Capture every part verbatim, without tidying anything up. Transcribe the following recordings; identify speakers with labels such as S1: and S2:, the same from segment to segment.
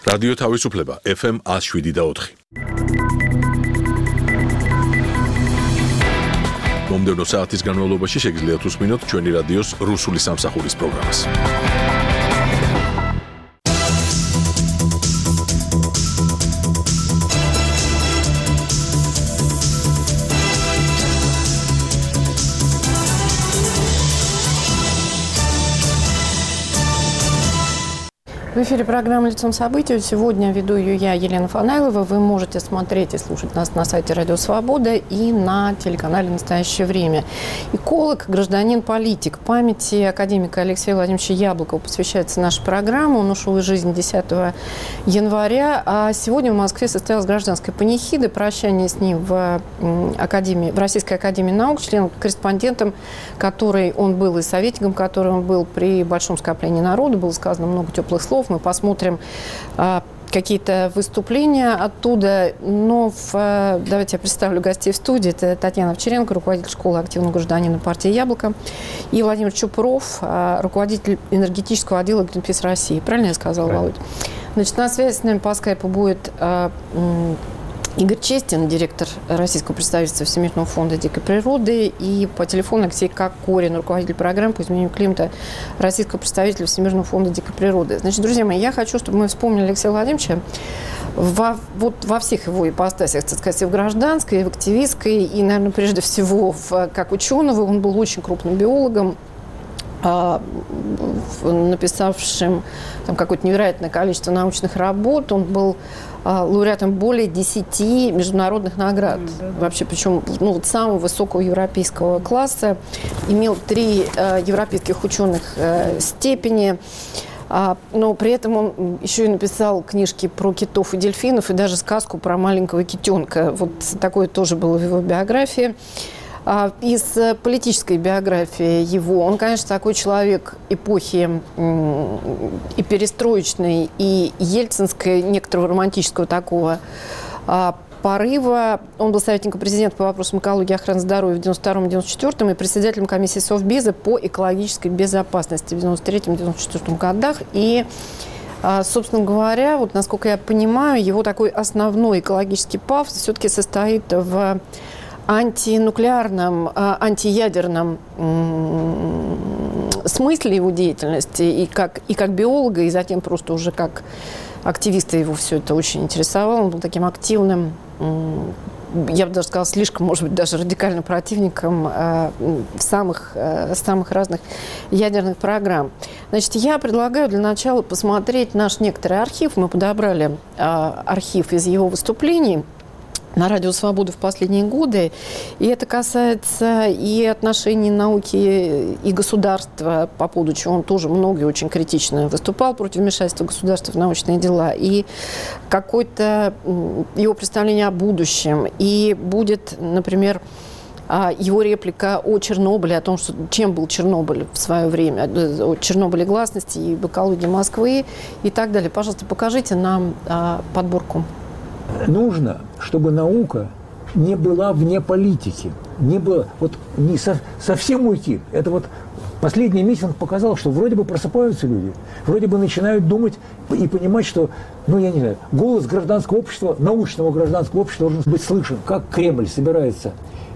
S1: რადიო თავისუფლება ეფ ემ one oh seven და four. მომდევნო საათის განმავლობაში შეგიძლიათ უსმინოთ ჩვენი რადიოს რუსული სამსახურის პროგრამას.
S2: В эфире программа «Лицом событий». Сегодня веду ее я, Елена Фанайлова. Вы можете смотреть и слушать нас на сайте Радио Свобода и на телеканале «Настоящее время». Эколог, гражданин, политик. Памяти академика Алексея Владимировича Яблокова посвящается наша программа. Он ушел из жизни десятого января. А сегодня в Москве состоялась гражданская панихида. Прощание с ним в, академии, в Российской академии наук, членом-корреспондентом, который он был, и советником, который он был при большом скоплении народа. Было сказано много теплых слов. Мы посмотрим а, какие-то выступления оттуда. Но в, а, давайте я представлю гостей в студии. Это Татьяна Овчаренко, руководитель школы активного гражданина партии «Яблоко», и Владимир Чупров, а, руководитель энергетического отдела Greenpeace России. Правильно я сказала, Володь? Значит, на связи с нами по скайпу будет а, м, Игорь Честин, директор российского представительства Всемирного фонда дикой природы, и по телефону Алексей Кокорин, руководитель программы по изменению климата российского представителя Всемирного фонда дикой природы. Значит, друзья мои, я хочу, чтобы мы вспомнили Алексея Владимировича во, вот во всех его ипостасях, так сказать, и в гражданской, и в активистской, и, наверное, прежде всего в, как ученого. Он был очень крупным биологом, написавшим там какое-то невероятное количество научных работ. Он был лауреатом более десяти международных наград. Mm, да, да. Вообще, причем ну, вот самого высокого европейского класса. Имел три э, европейских ученых э, степени. А, но при этом он еще и написал книжки про китов и дельфинов, и даже сказку про маленького китенка. Вот такое тоже было в его биографии. Из политической биографии его, он, конечно, такой человек эпохи и перестроечной, и ельцинской, некоторого романтического такого порыва. Он был советником президента по вопросам экологии и охраны здоровья в девяносто втором — девяносто четвёртом и председателем комиссии Совбеза по экологической безопасности в девяносто третьем — девяносто четвёртом годах. И, собственно говоря, вот насколько я понимаю, его такой основной экологический пафос все-таки состоит в антинуклеарном, антиядерном смысле его деятельности, и как, и как биолога, и затем просто уже как активиста его все это очень интересовало. Он был таким активным, я бы даже сказала, слишком, может быть, даже радикальным противником э, самых, э, самых разных ядерных программ. Значит, я предлагаю для начала посмотреть наш некоторый архив. Мы подобрали э, архив из его выступлений на Радио Свобода в последние годы. И это касается и отношений науки и государства, по поводу чего он тоже много и очень критично выступал против вмешательства государства в научные дела, и какое-то его представление о будущем. И будет, например, его реплика о Чернобыле, о том, что, чем был Чернобыль в свое время, о Чернобыле гласности и об экологии Москвы и так далее. Пожалуйста, покажите нам подборку.
S3: Нужно, чтобы наука не была вне политики, не было, вот не со, совсем уйти. Это вот последний митинг показал, что вроде бы просыпаются люди, вроде бы начинают думать и понимать, что, ну я не знаю, голос гражданского общества, научного гражданского общества должен быть слышен. Как Кремль собирается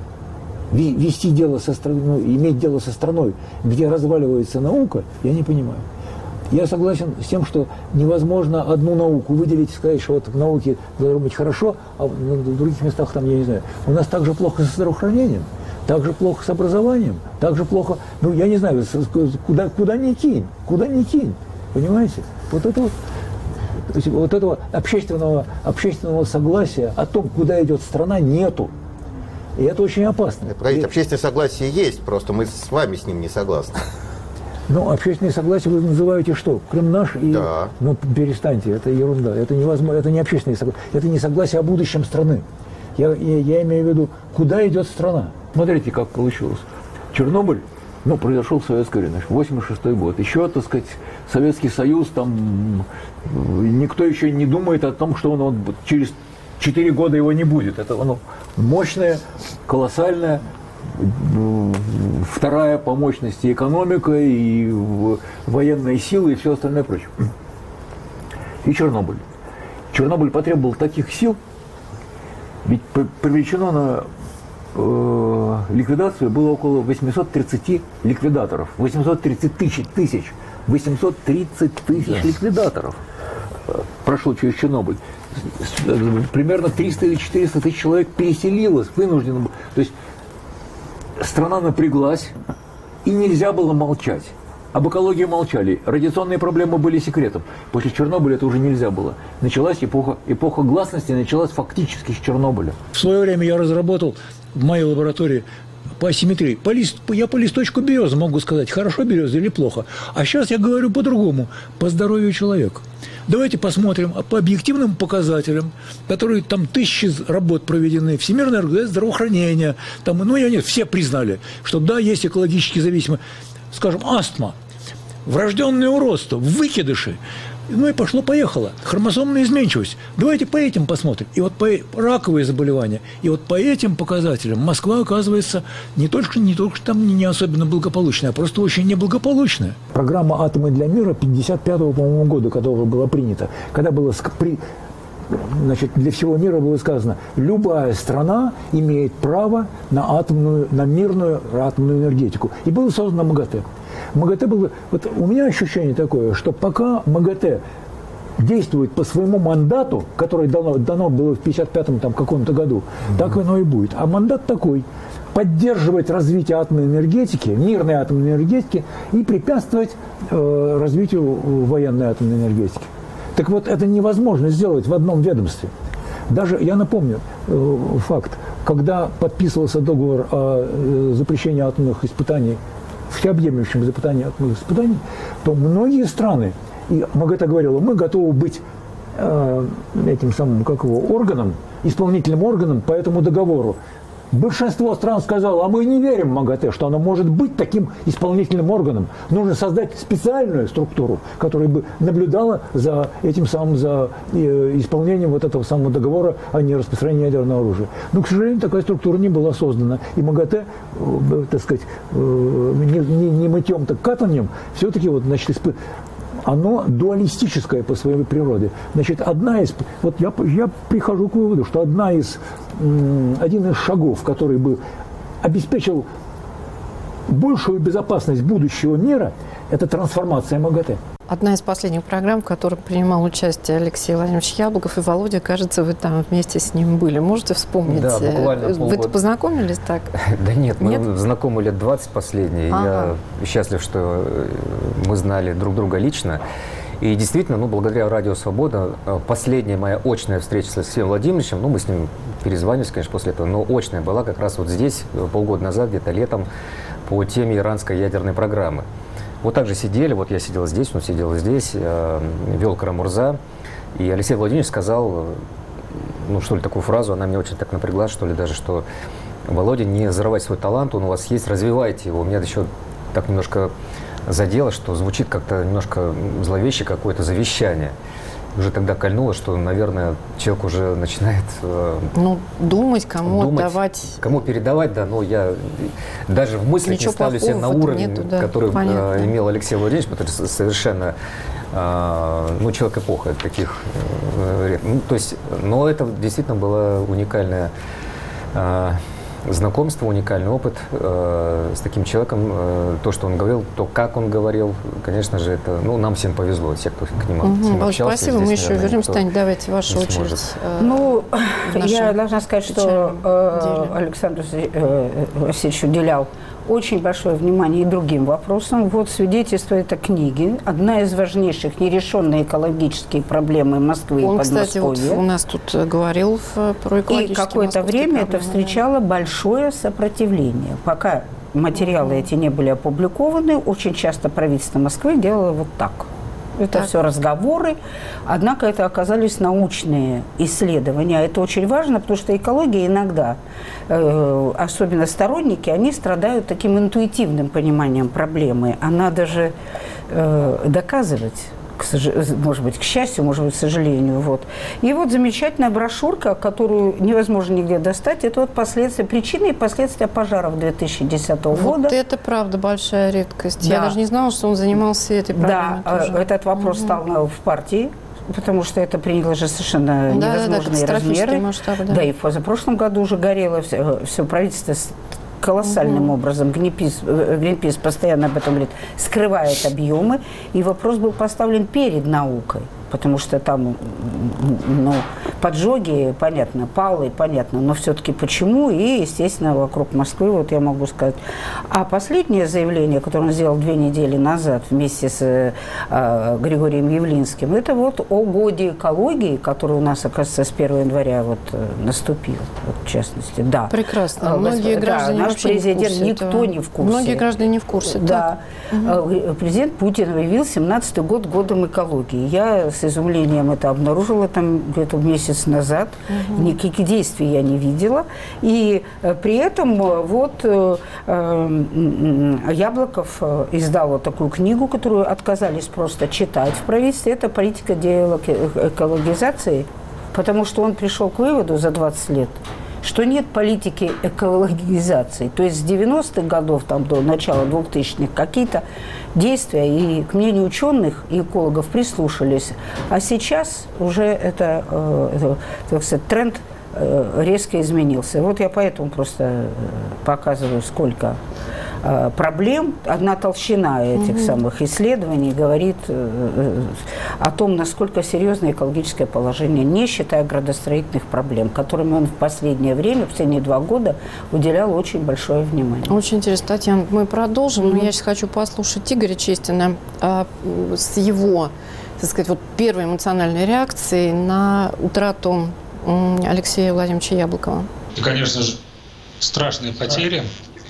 S3: вести дело со страной, ну, иметь дело со страной, где разваливается наука, я не понимаю. Я согласен с тем, что невозможно одну науку выделить и сказать, что вот в науке должно быть хорошо, а в других местах там, я не знаю. У нас так же плохо со здравоохранением, так же плохо с образованием, так же плохо, ну, я не знаю, куда, куда ни кинь, куда ни кинь, понимаете? Вот это вот, то есть вот этого общественного, общественного согласия о том, куда идет страна, нету. И это очень опасно.
S4: Погодите, общественное согласие есть, просто мы с вами с ним не согласны.
S3: Ну, общественное согласие вы называете что? Крым наш? И...
S4: Да.
S3: Ну, перестаньте, это ерунда. Это невозможно, это не общественное согласие. Это не согласие о будущем страны. Я, я, я имею в виду, куда идет страна. Смотрите, как получилось. Чернобыль, ну, произошел в советское время, восемьдесят шестой год. Еще, так сказать, Советский Союз, там, никто еще не думает о том, что он вот, через четыре года его не будет. Это оно мощное, колоссальное, вторая по мощности экономика и военные силы и все остальное прочее. И Чернобыль. Чернобыль потребовал таких сил, ведь привлечено на э, ликвидацию было около восемьсот тридцать ликвидаторов. восемьсот тридцать тысяч, тысяч восемьсот тридцать тысяч ликвидаторов прошло через Чернобыль. Примерно триста или четыреста тысяч человек переселилось, вынужденно. То есть страна напряглась, и нельзя было молчать. Об экологии молчали. Радиационные проблемы были секретом. После Чернобыля это уже нельзя было. Началась эпоха, эпоха гласности, началась фактически с Чернобыля.
S5: В свое время я разработал в моей лаборатории по асимметрии. По лист, я по листочку березы могу сказать, хорошо береза или плохо. А сейчас я говорю по-другому, по здоровью человека. Давайте посмотрим по объективным показателям, которые там тысячи работ проведены, Всемирная организация здравоохранения, там, ну, я нет, все признали, что да, есть экологически зависимые, скажем, астма, врожденный уродство, выкидыши. Ну и пошло-поехало. Хромосомная изменчивость. Давайте по этим посмотрим. И вот по раковые заболевания. И вот по этим показателям Москва, оказывается, не только, не только там не особенно благополучная, а просто очень неблагополучная.
S3: Программа «Атомы для мира» пятьдесят пятого, по-моему, года, которая была принята, когда было при, значит, для всего мира было сказано, любая страна имеет право на атомную, на мирную атомную энергетику. И было создано МАГАТЭ. МАГАТЭ было... Вот у меня ощущение такое, что пока МАГАТЭ действует по своему мандату, который дано, дано было в пятьдесят пятом там, каком-то году, mm-hmm. так оно и будет. А мандат такой – поддерживать развитие атомной энергетики, мирной атомной энергетики и препятствовать э, развитию военной атомной энергетики. Так вот, это невозможно сделать в одном ведомстве. Даже, я напомню э, факт, когда подписывался договор о э, запрещении атомных испытаний, всеобъемлющем испытании атомных испытаний, то многие страны, и МАГАТЭ говорила, мы готовы быть э, этим самым, как его, органом, исполнительным органом по этому договору. Большинство стран сказало, а мы не верим в МАГАТЭ, что оно может быть таким исполнительным органом. Нужно создать специальную структуру, которая бы наблюдала за этим самым, за э, исполнением вот этого самого договора о нераспространении ядерного оружия. Но, к сожалению, такая структура не была создана. И МАГАТЭ, э, так сказать, э, не, не, не мытьем, так катаньем, все-таки вот, значит, исп... оно дуалистическое по своей природе. Значит, одна из... Вот я, я прихожу к выводу, что одна из, один из шагов, который бы обеспечил большую безопасность будущего мира, это трансформация МАГАТЭ.
S2: Одна из последних программ, в которой принимал участие Алексей Владимирович Яблоков, и Володя, кажется, вы там вместе с ним были. Можете вспомнить?
S6: Да, буквально полгода.
S2: Вы-то познакомились так?
S6: Да нет, мы
S2: нет?
S6: знакомы лет двадцать последние.
S2: Ага.
S6: Я счастлив, что мы знали друг друга лично. И действительно, ну, благодаря Радио Свобода, последняя моя очная встреча с Алексеем Владимировичем, ну, мы с ним перезванивались, конечно, после этого, но очная была как раз вот здесь, полгода назад, где-то летом, по теме иранской ядерной программы. Вот так же сидели, вот я сидел здесь, он сидел здесь, э, вел Карамурза, и Алексей Владимирович сказал, ну, что ли, такую фразу, она меня очень так напрягла, что ли, даже, что Володя, не взрывайте свой талант, он у вас есть, развивайте его. Меня еще так немножко задело, что звучит как-то немножко зловеще какое-то завещание. Уже тогда кольнуло, что, наверное, человек уже начинает... Э,
S2: ну, думать, кому
S6: думать,
S2: отдавать.
S6: Кому передавать, да, но я даже в мыслях не ставлю себя на уровень, нету, да, который э, имел Алексей Владимирович, потому что совершенно, э, ну, человек эпоха таких... Э, ну, то есть, но это действительно была уникальная... Э, знакомство, уникальный опыт э, с таким человеком, э, то, что он говорил, то, как он говорил, конечно же, это, ну, нам всем повезло, все, кто к нему
S2: угу,
S6: с ним общался.
S2: Спасибо,
S6: здесь,
S2: мы еще
S6: наверное,
S2: вернемся, Таня, давайте вашу очередь.
S7: Э, ну, я должна сказать, что э, Александру э, Васильевич уделял очень большое внимание и другим вопросам. Вот свидетельство этой книги. Одна из важнейших нерешенные экологические проблемы Москвы
S2: Он,
S7: и
S2: кстати, вот у нас тут говорил в, про экологические.
S7: И какое-то время проблемы, это встречало да. большое сопротивление. Пока материалы эти не были опубликованы, очень часто правительство Москвы делало вот так. Это так. все разговоры, однако это оказались научные исследования. Это очень важно, потому что экология иногда, э, особенно сторонники, они страдают таким интуитивным пониманием проблемы. А надо же э, доказывать, к сож... может быть, к счастью, может быть, к сожалению. Вот. И вот замечательная брошюрка, которую невозможно нигде достать, это вот последствия, причины и последствия пожаров две тысячи десятого
S2: вот
S7: года.
S2: Это, правда, большая редкость.
S7: Да.
S2: Я даже не знала, что он занимался этой проблемой.
S7: Да,
S2: тоже.
S7: Этот вопрос
S2: угу.
S7: стал в партии потому что это приняло же совершенно
S2: да,
S7: невозможные
S2: да, да,
S7: размеры.
S2: Масштабы, да.
S7: Да, и в позапрошлом году уже горело все, все правительство с колоссальным угу. образом. Гринпис, Гринпис постоянно об этом говорит, скрывает объемы. И вопрос был поставлен перед наукой. Потому что там, ну, поджоги, понятно, палы, понятно, но все-таки почему, и, естественно, вокруг Москвы, вот я могу сказать. А последнее заявление, которое он сделал две недели назад вместе с э, Григорием Явлинским, это вот о годе экологии, который у нас, оказывается, с первого января вот наступил, вот, в частности, да.
S2: Прекрасно. Многие
S7: да,
S2: граждане
S7: наш
S2: вообще
S7: президент,
S2: не в курсе
S7: никто
S2: этого.
S7: не в курсе.
S2: Многие граждане не в курсе.
S7: Да.
S2: Угу.
S7: Президент Путин объявил семнадцатый год годом экологии. Я с изумлением это обнаружила там где-то месяц назад. Угу. Никаких действий я не видела. И э, при этом вот э, э, Яблоков э, издал вот такую книгу, которую отказались просто читать в правительстве. Это политика деэкологизации, потому что он пришел к выводу за двадцать лет, что нет политики экологизации. То есть с девяностых годов там, до начала двухтысячных какие-то действия, и к мнению ученых и экологов прислушались. А сейчас уже это, э, так сказать, тренд э, резко изменился. Вот я поэтому просто показываю, сколько э, проблем. Одна толщина этих угу. самых исследований говорит э, о том, насколько серьезное экологическое положение, не считая градостроительных проблем, которым он в последнее время, в последние два года, уделял очень большое внимание.
S2: Очень интересно, Татьяна. Мы продолжим, mm-hmm. но я сейчас хочу послушать Игоря Честина а, с его, так сказать, вот первой эмоциональной реакцией на утрату м, Алексея Владимировича Яблокова.
S8: Это, конечно же, страшные потери.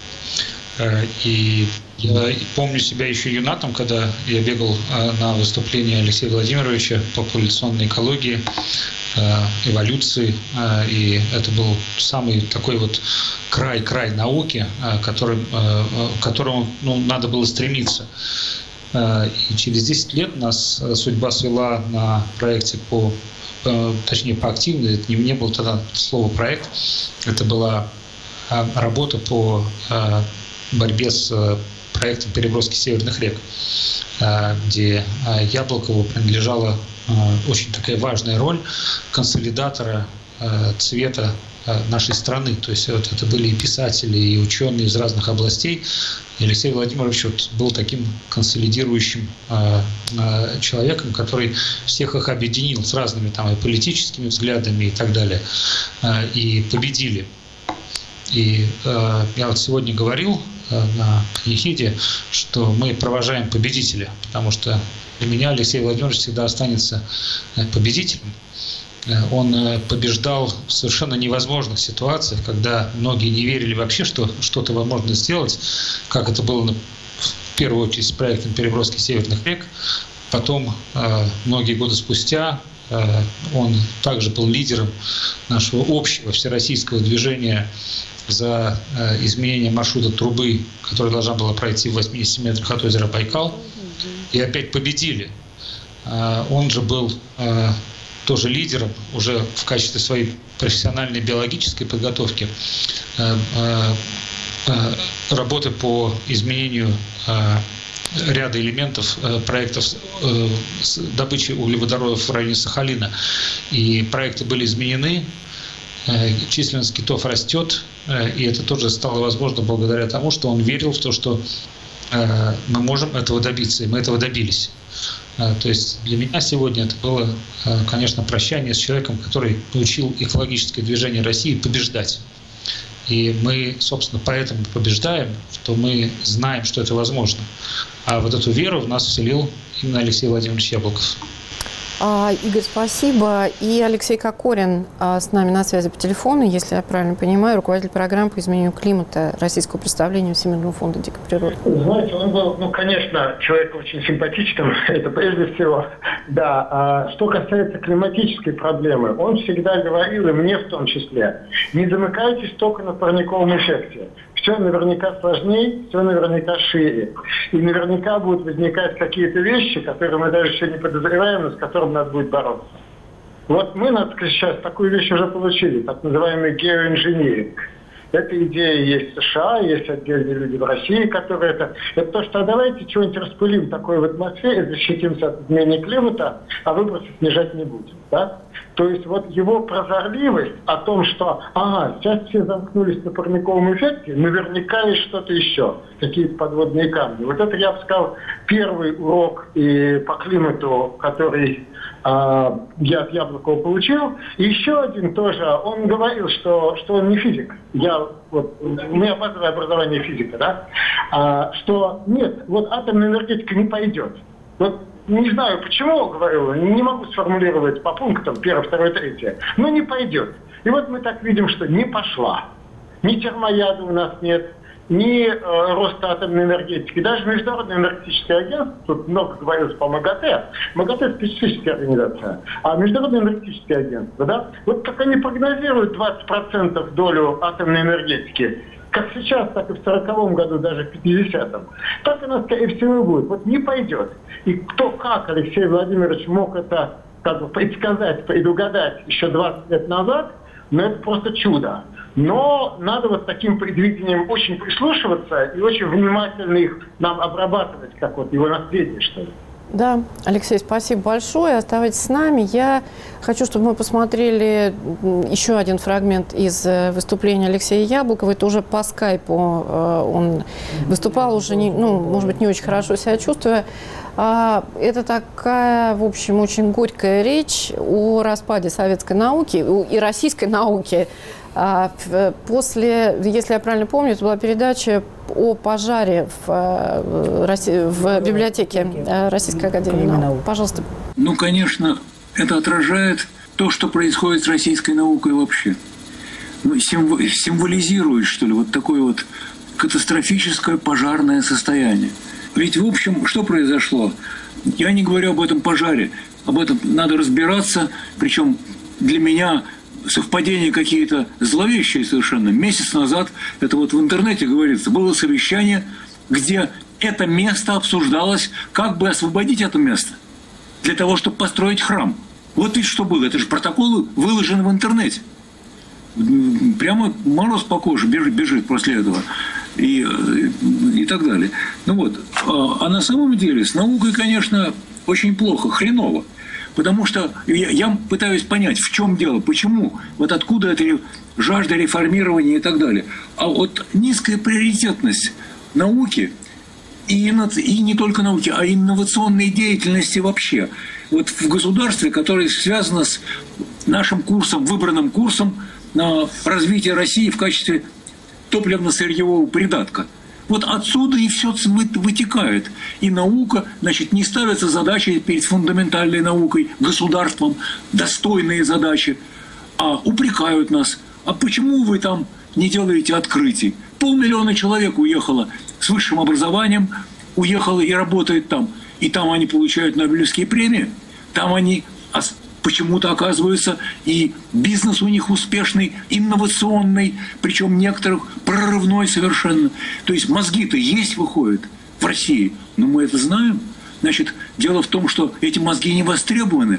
S8: И я помню себя еще юнатом, когда я бегал на выступление Алексея Владимировича по популяционной экологии, эволюции. И это был самый такой вот край-край науки, который, к которому ну, надо было стремиться. И через десять лет нас судьба свела на проекте по, точнее, по активной, это не, не было тогда слова «проект», это была работа по борьбе с проектом переброски северных рек, где Яблокову принадлежала очень такая важная роль консолидатора цвета нашей страны. То есть вот это были и писатели, и ученые из разных областей. И Алексей Владимирович вот был таким консолидирующим человеком, который всех их объединил с разными там и политическими взглядами и так далее. И победили. И я вот сегодня говорил на панихиде, что мы провожаем победителя, потому что для меня Алексей Владимирович всегда останется победителем. Он побеждал в совершенно невозможных ситуациях, когда многие не верили вообще, что что-то возможно сделать, как это было в первую очередь с проектом переброски северных рек. Потом, многие годы спустя, он также был лидером нашего общего всероссийского движения за изменение маршрута трубы, которая должна была пройти в восьмидесяти метрах от озера Байкал, и опять победили. Он же был тоже лидером уже в качестве своей профессиональной биологической подготовки работы по изменению ряда элементов проектов с добычей углеводородов в районе Сахалина. И проекты были изменены, численность китов растет, и это тоже стало возможно благодаря тому, что он верил в то, что мы можем этого добиться, и мы этого добились. То есть для меня сегодня это было, конечно, прощание с человеком, который научил экологическое движение России побеждать. И мы, собственно, поэтому побеждаем, что мы знаем, что это возможно. А вот эту веру в нас вселил именно Алексей Владимирович Яблоков.
S2: А, Игорь, спасибо. И Алексей Кокорин а, с нами на связи по телефону, если я правильно понимаю, руководитель программы по изменению климата российского представления Всемирного фонда дикой природы.
S9: Знаете, он был, ну, конечно, человек очень симпатичным, это прежде всего. Да, а что касается климатической проблемы, он всегда говорил, и мне в том числе, не замыкайтесь только на парниковом эффекте. Все наверняка сложнее, все наверняка шире. И наверняка будут возникать какие-то вещи, которые мы даже еще не подозреваем, но с которыми надо будет бороться. Вот мы сейчас такую вещь уже получили, так называемый геоинжиниринг. Эта идея есть в США, есть отдельные люди в России, которые это... Это то, что давайте чего-нибудь распылим такое в атмосфере, защитимся от изменения климата, а выбросы снижать не будем. Да? То есть вот его прозорливость о том, что ага, сейчас все замкнулись на парниковом эффекте, наверняка есть что-то еще, какие-то подводные камни. Вот это, я бы сказал, первый урок и по климату, который э, я от Яблокова получил. И еще один тоже, он говорил, что, что он не физик. Я, вот, у меня базовое образование физика, да? А, что нет, вот атомная энергетика не пойдет. Вот не знаю почему, говорю, не могу сформулировать по пунктам первое, второе, третье, но не пойдет. И вот мы так видим, что не пошла. Ни термояда у нас нет, ни э, роста атомной энергетики. Даже Международное энергетическое агентство, тут много говорилось по МАГАТЭ, МАГАТЭ специфическая организация, а Международное энергетическое агентство, да, вот как они прогнозируют двадцать процентов долю атомной энергетики, как сейчас, так и в сороковом году, даже в пятидесятом, так она, скорее всего, будет. Вот не пойдет. И кто как Алексей Владимирович мог это как бы предсказать, предугадать еще двадцать лет назад, ну это просто чудо. Но надо вот таким предвидением очень прислушиваться и очень внимательно их нам обрабатывать, как вот его наследие, что ли.
S2: Да, Алексей, спасибо большое. Оставайтесь с нами. Я хочу, чтобы мы посмотрели еще один фрагмент из выступления Алексея Яблокова. Это уже по скайпу он выступал, уже, не, ну, может быть, не очень хорошо себя чувствуя. Это такая, в общем, очень горькая речь о распаде советской науки и российской науки. После, если я правильно помню, это была передача о пожаре в, в библиотеке Российской академии наук. Пожалуйста.
S5: Ну, конечно, это отражает то, что происходит с российской наукой вообще. Ну, символизирует, что ли, вот такое вот катастрофическое пожарное состояние. Ведь, в общем, что произошло? Я не говорю об этом пожаре. Об этом надо разбираться. Причем для меня совпадения какие-то зловещие совершенно. Месяц назад, это вот в интернете говорится, было совещание, где это место обсуждалось, как бы освободить это место для того, чтобы построить храм. Вот ведь что было. Это же протоколы выложены в интернете. Прямо мороз по коже бежит, бежит после этого. И, и так далее. Ну вот. А на самом деле с наукой, конечно, очень плохо, хреново. Потому что я, я пытаюсь понять, в чем дело, почему, вот откуда эта жажда реформирования и так далее. А вот низкая приоритетность науки, и, и не только науки, а инновационной деятельности вообще. Вот в государстве, которое связано с нашим курсом, выбранным курсом на развитие России в качестве топливно-сырьевого придатка. Вот отсюда и все вытекает. И наука, значит, не ставятся задачи перед фундаментальной наукой, государством, достойные задачи, а упрекают нас. А почему вы там не делаете открытий? Полмиллиона человек уехало с высшим образованием, уехало и работает там. И там они получают Нобелевские премии. Там они почему-то оказываются, и бизнес у них успешный, инновационный, причем некоторых прорывной совершенно. То есть мозги-то есть, выходят в России, но мы это знаем. Значит, дело в том, что эти мозги не востребованы.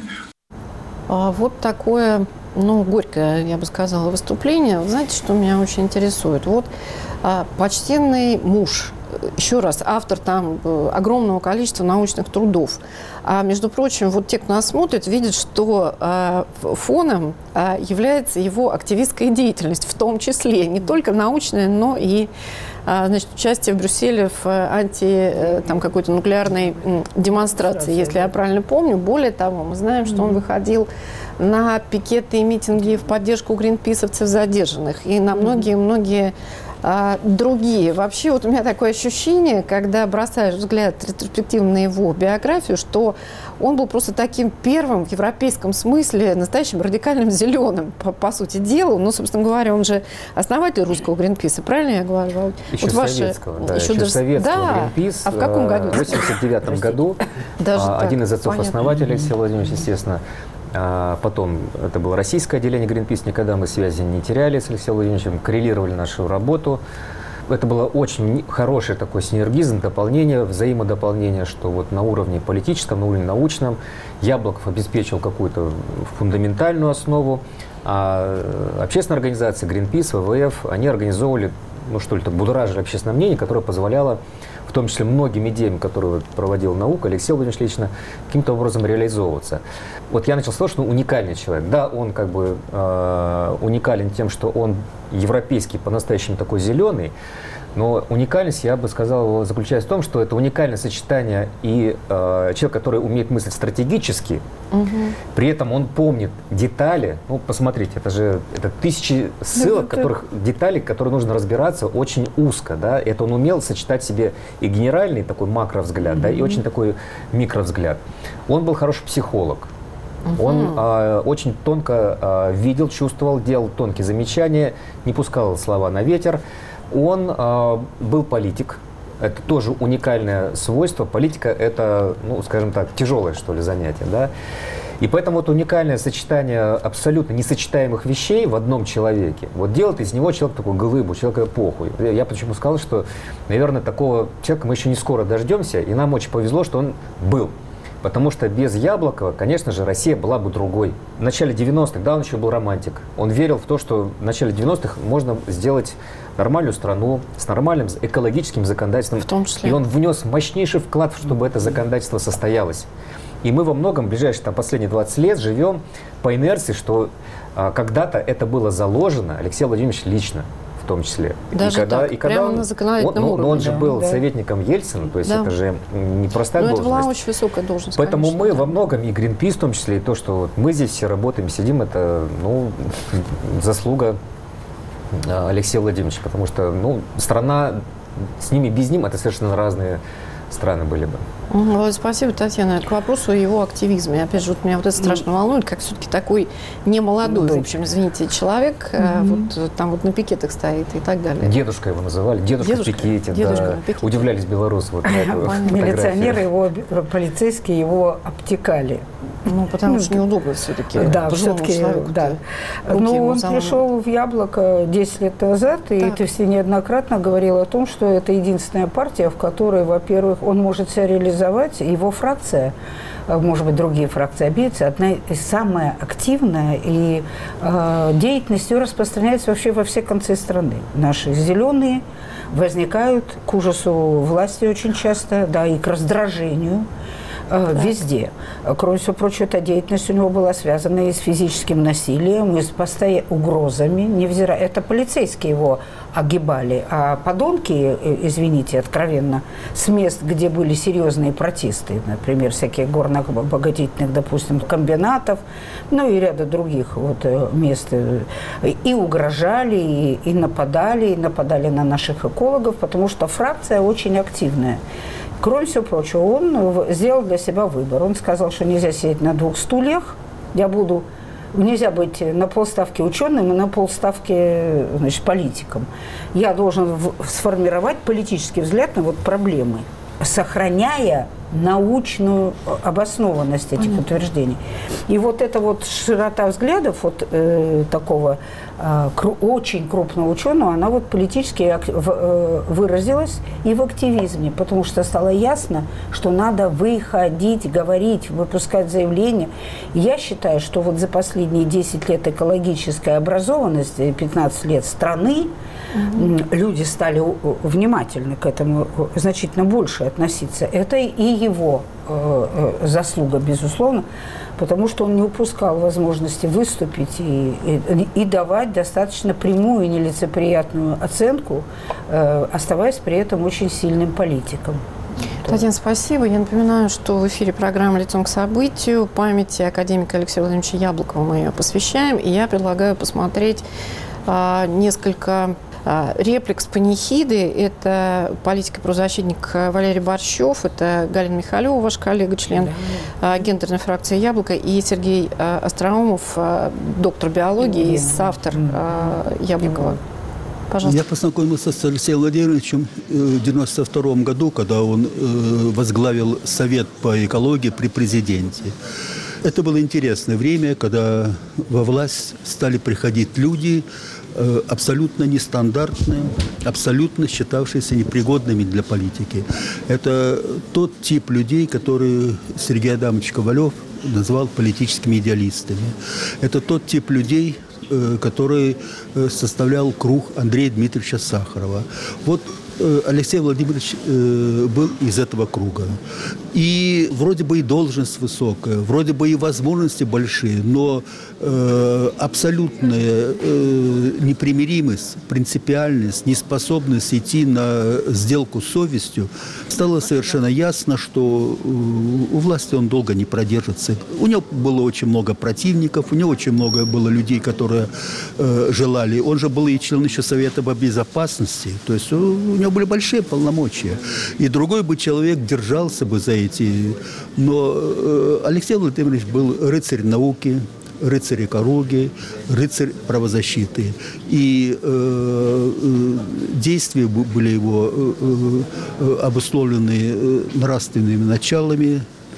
S2: А вот такое, ну, горькое, я бы сказала, выступление. Вы знаете, что меня очень интересует? Вот а, почтенный муж, еще раз, автор там огромного количества научных трудов. А, между прочим, вот те, кто нас смотрит, видят, что а, фоном а, является его активистская деятельность, в том числе не только научная, но и а, значит, участие в Брюсселе в анти там, какой-то нуклеарной демонстрации, если я правильно помню. Более того, мы знаем, что он выходил на пикеты и митинги в поддержку гринписовцев задержанных и на многие-многие а, другие. Вообще, вот у меня такое ощущение, когда бросаешь взгляд ретроспективно на его биографию, что он был просто таким первым в европейском смысле настоящим радикальным зеленым, по, по сути дела. Ну, собственно говоря, он же основатель русского Гринписа, правильно я говорю?
S6: Еще
S2: вот
S6: советского,
S2: ваши...
S6: да,
S2: еще,
S6: еще
S2: даже...
S6: советского
S2: да.
S6: Гринпис.
S2: А в каком году?
S6: В восемьдесят девятом году.
S2: Даже
S6: один
S2: так,
S6: из отцов-основателей, Алексей Владимирович, естественно. А потом это было российское отделение Greenpeace, никогда мы связи не теряли с Алексеем Владимировичем, коррелировали нашу работу. это было очень хороший такой синергизм, дополнение, взаимодополнение, что вот на уровне политическом, на уровне научном Яблоков обеспечил какую-то фундаментальную основу, а общественные организации, Greenpeace, вэ вэ эф, они организовывали, ну что ли, так будоражили общественное мнение, которое позволяло, в том числе многим идеям, которые проводила наука, Алексей Владимирович лично, каким-то образом реализовываться. Вот я начал с того, что он уникальный человек. Да, он как бы э, уникален тем, что он европейский, по-настоящему такой зеленый, но уникальность, я бы сказал, заключается в том, что это уникальное сочетание и э, человек, который умеет мыслить стратегически, угу. при этом он помнит детали. Ну, посмотрите, это же это тысячи ссылок, да, которых, деталей, которые нужно разбираться очень узко. Да? Это он умел сочетать в себе и генеральный такой макровзгляд, угу. да, и очень такой микровзгляд. Он был хороший психолог. Угу. Он э, очень тонко э, видел, чувствовал, делал тонкие замечания, не пускал слова на ветер. Он э, был политик. Это тоже уникальное свойство. Политика – это, ну, скажем так, тяжелое, что ли, занятие. Да? И поэтому вот уникальное сочетание абсолютно несочетаемых вещей в одном человеке, вот делает из него человек такой глыбу, человека похуй. Я почему сказал, что, наверное, такого человека мы еще не скоро дождемся, и нам очень повезло, что он был. Потому что без Яблокова, конечно же, Россия была бы другой. В начале девяностых, да, он еще был романтик. Он верил в то, что в начале девяностых можно сделать нормальную страну с нормальным экологическим законодательством. В том числе. И он внес мощнейший вклад, чтобы это законодательство состоялось. И мы во многом в ближайшие там, последние двадцать лет живем по инерции, что а, когда-то это было заложено Алексеем Владимировичем лично. В том числе.
S2: Даже
S6: и когда,
S2: так,
S6: и когда
S2: прямо
S6: он,
S2: на законодательном
S6: он,
S2: уровне.
S6: Ну, он же
S2: да,
S6: был
S2: да.
S6: советником Ельцина, то есть
S2: да.
S6: это же не простая
S2: Но
S6: должность.
S2: это была очень высокая должность.
S6: Поэтому
S2: конечно,
S6: мы
S2: да.
S6: во многом, и Greenpeace в том числе, и то, что вот мы здесь все работаем, сидим, это ну, заслуга Алексея Владимировича, потому что ну, страна с ними, без ним, это совершенно разные страны были бы.
S2: Угу, спасибо, Татьяна. К вопросу о его активизме. Опять же, вот меня вот это страшно волнует, как все-таки такой немолодой, в общем, извините, человек, mm-hmm. вот там вот на пикетах стоит и так далее.
S6: Дедушка его называли, дедушка, дедушка в пикете,
S2: дедушка
S6: да.
S2: на пикете.
S6: Удивлялись белорусы. Вот
S7: милиционеры его, полицейские его обтекали.
S2: Ну, потому что неудобно все-таки.
S7: Да, все-таки, да. Но он пришел в Яблоко десять лет назад, и так. ты все неоднократно говорил о том, что это единственная партия, в которой, во-первых, он может себя реализовать, его фракция, может быть, другие фракции обидятся, одна из самая активная, и э, деятельность ее распространяется вообще во все концы страны. Наши зеленые возникают к ужасу власти очень часто, да, и к раздражению. Да. Везде. Кроме всего прочего, эта деятельность у него была связана и с физическим насилием, и с постоянными угрозами, невзирая. Это полицейские его огибали, а подонки, извините, откровенно, с мест, где были серьезные протесты, например, всяких горно-обогатительных, допустим, комбинатов, ну и ряда других вот мест, и угрожали, и, и нападали, и нападали на наших экологов, потому что фракция очень активная. Кроме всего прочего, он сделал для себя выбор. Он сказал, что нельзя сидеть на двух стульях. Я буду... Нельзя быть на полставки ученым и на полставки, значит, политиком. Я должен сформировать политический взгляд на вот проблемы, сохраняя научную обоснованность этих Понятно. утверждений. И вот эта вот широта взглядов вот э, такого э, кру- очень крупного ученого, она вот политически ак- в, э, выразилась и в активизме, потому что стало ясно, что надо выходить, говорить, выпускать заявления. И я считаю, что вот за последние десять лет экологической образованности, пятнадцать лет страны, mm-hmm. люди стали внимательны к этому, значительно больше относиться. Это и его э, э, заслуга, безусловно, потому что он не упускал возможности выступить и, и, и давать достаточно прямую и нелицеприятную оценку, э, оставаясь при этом очень сильным политиком.
S2: Татьяна, спасибо. Я напоминаю, что в эфире программа «Лицом к событию» памяти академика Алексея Владимировича Яблокова мы ее посвящаем, и я предлагаю посмотреть а, несколько реплик с панихиды. Это политик и правозащитник Валерий Борщев, это Галина Михалева, ваш коллега, член да. гендерной фракции «Яблоко», и Сергей Остроумов, доктор биологии и соавтор «Яблокова». Пожалуйста.
S10: Я познакомился с Алексеем Владимировичем в девяносто втором году, когда он возглавил Совет по экологии при президенте. Это было интересное время, когда во власть стали приходить люди, абсолютно нестандартные, абсолютно считавшиеся непригодными для политики. Это тот тип людей, который Сергей Адамович Ковалев назвал политическими идеалистами. Это тот тип людей, который составлял круг Андрея Дмитриевича Сахарова. Вот Алексей Владимирович был из этого круга. И вроде бы и должность высокая, вроде бы и возможности большие, но э, абсолютная э, непримиримость, принципиальность, неспособность идти на сделку с совестью, стало совершенно ясно, что э, у власти он долго не продержится. У него было очень много противников, у него очень много было людей, которые э, желали. Он же был и член еще Совета по безопасности, то есть у, у него были большие полномочия. И другой бы человек держался бы за эти. Но э, Алексей Владимирович был рыцарь науки, рыцарь экологии, рыцарь правозащиты. И э, э, действия были его э, э, обусловлены э, нравственными началами,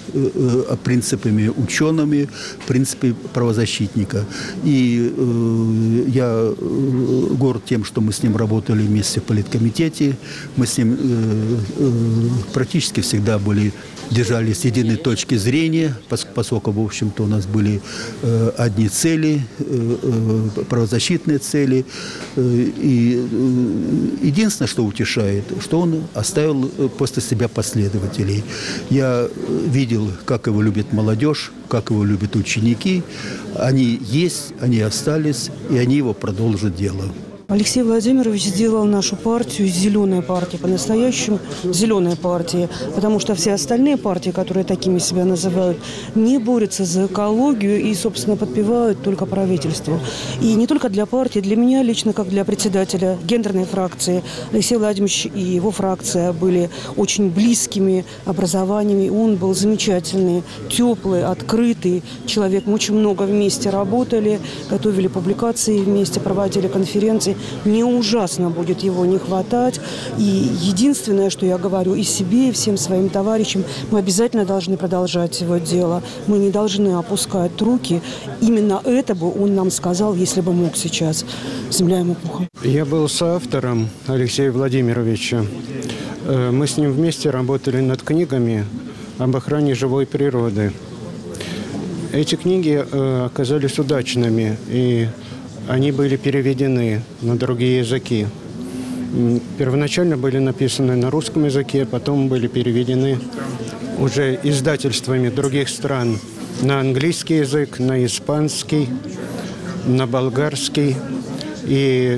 S10: принципами учеными, принципами правозащитника. И э, я горд тем, что мы с ним работали вместе в политкомитете. Мы с ним э, э, практически всегда были, держались единой точки зрения, поскольку, в общем-то, у нас были э, одни цели, э, э, правозащитные цели. Э, и э, единственное, что утешает, что он оставил после себя последователей. Я видел, как его любит молодежь, как его любят ученики. Они есть, они остались, и они его продолжат дело.
S11: Алексей Владимирович сделал нашу партию зеленой партией, по-настоящему зеленой партией, потому что все остальные партии, которые такими себя называют, не борются за экологию и, собственно, подпевают только правительству. И не только для партии, для меня лично, как для председателя гендерной фракции, Алексей Владимирович и его фракция были очень близкими образованиями. Он был замечательный, теплый, открытый человек. Мы очень много вместе работали, готовили публикации вместе, проводили конференции. Мне ужасно будет его не хватать. И единственное, что я говорю и себе, и всем своим товарищам, мы обязательно должны продолжать его дело. Мы не должны опускать руки. Именно это бы он нам сказал, если бы мог сейчас. Земля ему пухом.
S12: Я был соавтором Алексея Владимировича. Мы с ним вместе работали над книгами об охране живой природы. Эти книги оказались удачными, и они были переведены на другие языки. Первоначально были написаны на русском языке, потом были переведены уже издательствами других стран на английский язык, на испанский, на болгарский. И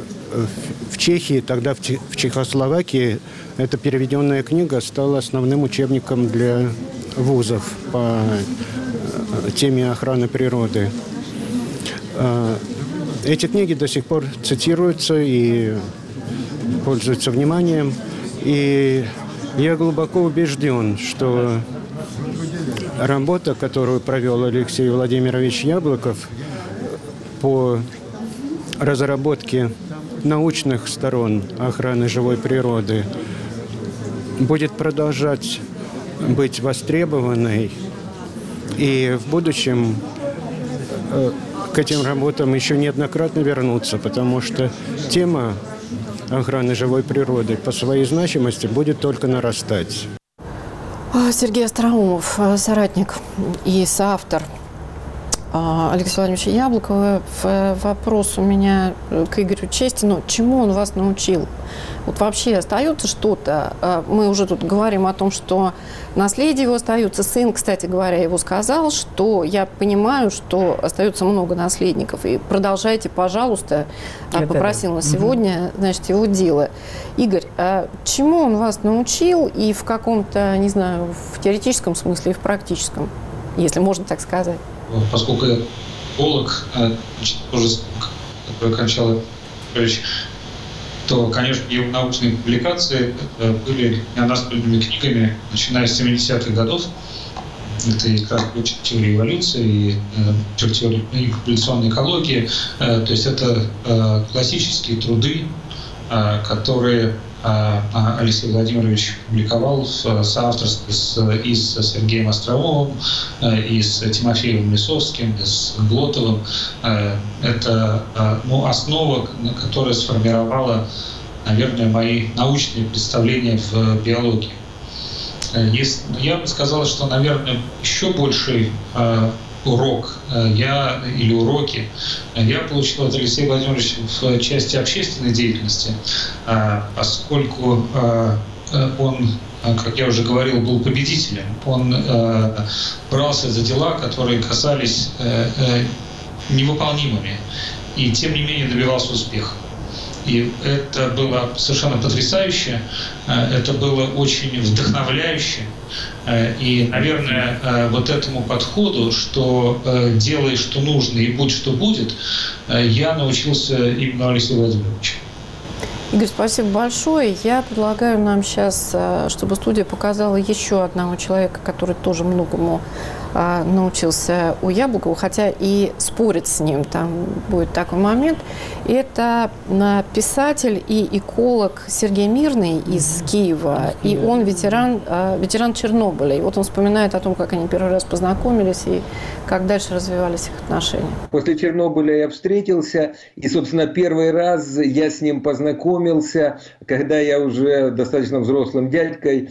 S12: в Чехии, тогда в Чехословакии, эта переведенная книга стала основным учебником для вузов по теме охраны природы. Эти книги до сих пор цитируются и пользуются вниманием. И я глубоко убежден, что работа, которую провел Алексей Владимирович Яблоков по разработке научных сторон охраны живой природы, будет продолжать быть востребованной. И в будущем к этим работам еще неоднократно вернуться, потому что тема охраны живой природы по своей значимости будет только нарастать.
S2: Сергей Остроумов, соратник и соавтор Алексея Владимировича Яблокова. Вопрос у меня к Игорю Честину. Чему он вас научил? Вот вообще остается что-то? Мы уже тут говорим о том, что наследие его остается. Сын, кстати говоря, его сказал, что я понимаю, что остается много наследников. И продолжайте, пожалуйста, это попросил на сегодня, значит, его дело. Игорь, а чему он вас научил и в каком-то, не знаю, в теоретическом смысле и в практическом, если можно так сказать?
S8: Поскольку я эколог, тоже, который окончал, то, конечно, его научные публикации были неодносложными книгами, начиная с семидесятых годов. Это и как бы теория эволюции, и э, теория популяционной экологии. Э, то есть это э, классические труды, э, которые Алексей Владимирович публиковал в соавторстве с, и с Сергеем Островым, и с Тимофеем Лисовским, и с Глотовым. Это ну, основа, которая сформировала, наверное, мои научные представления в биологии. Есть, я бы сказал, что, наверное, еще больший урок я, или уроки я получил от Алексея Владимировича в части общественной деятельности, поскольку он, как я уже говорил, был победителем. Он брался за дела, которые казались невыполнимыми, и тем не менее добивался успеха. И это было совершенно потрясающе, это было очень вдохновляюще. И, наверное, вот этому подходу, что делай, что нужно, и будь, что будет, я научился именно у Алексея Владимировича.
S2: Игорь, спасибо большое. Я предлагаю нам сейчас, чтобы студия показала еще одного человека, который тоже многому научился у Яблокова, хотя и спорит с ним, там будет такой момент. Это писатель и эколог Сергей Мирный из Киева, и он ветеран, ветеран Чернобыля. И вот он вспоминает о том, как они первый раз познакомились и как дальше развивались их отношения.
S13: После Чернобыля я встретился, и, собственно, первый раз я с ним познакомился, когда я уже достаточно взрослым дядькой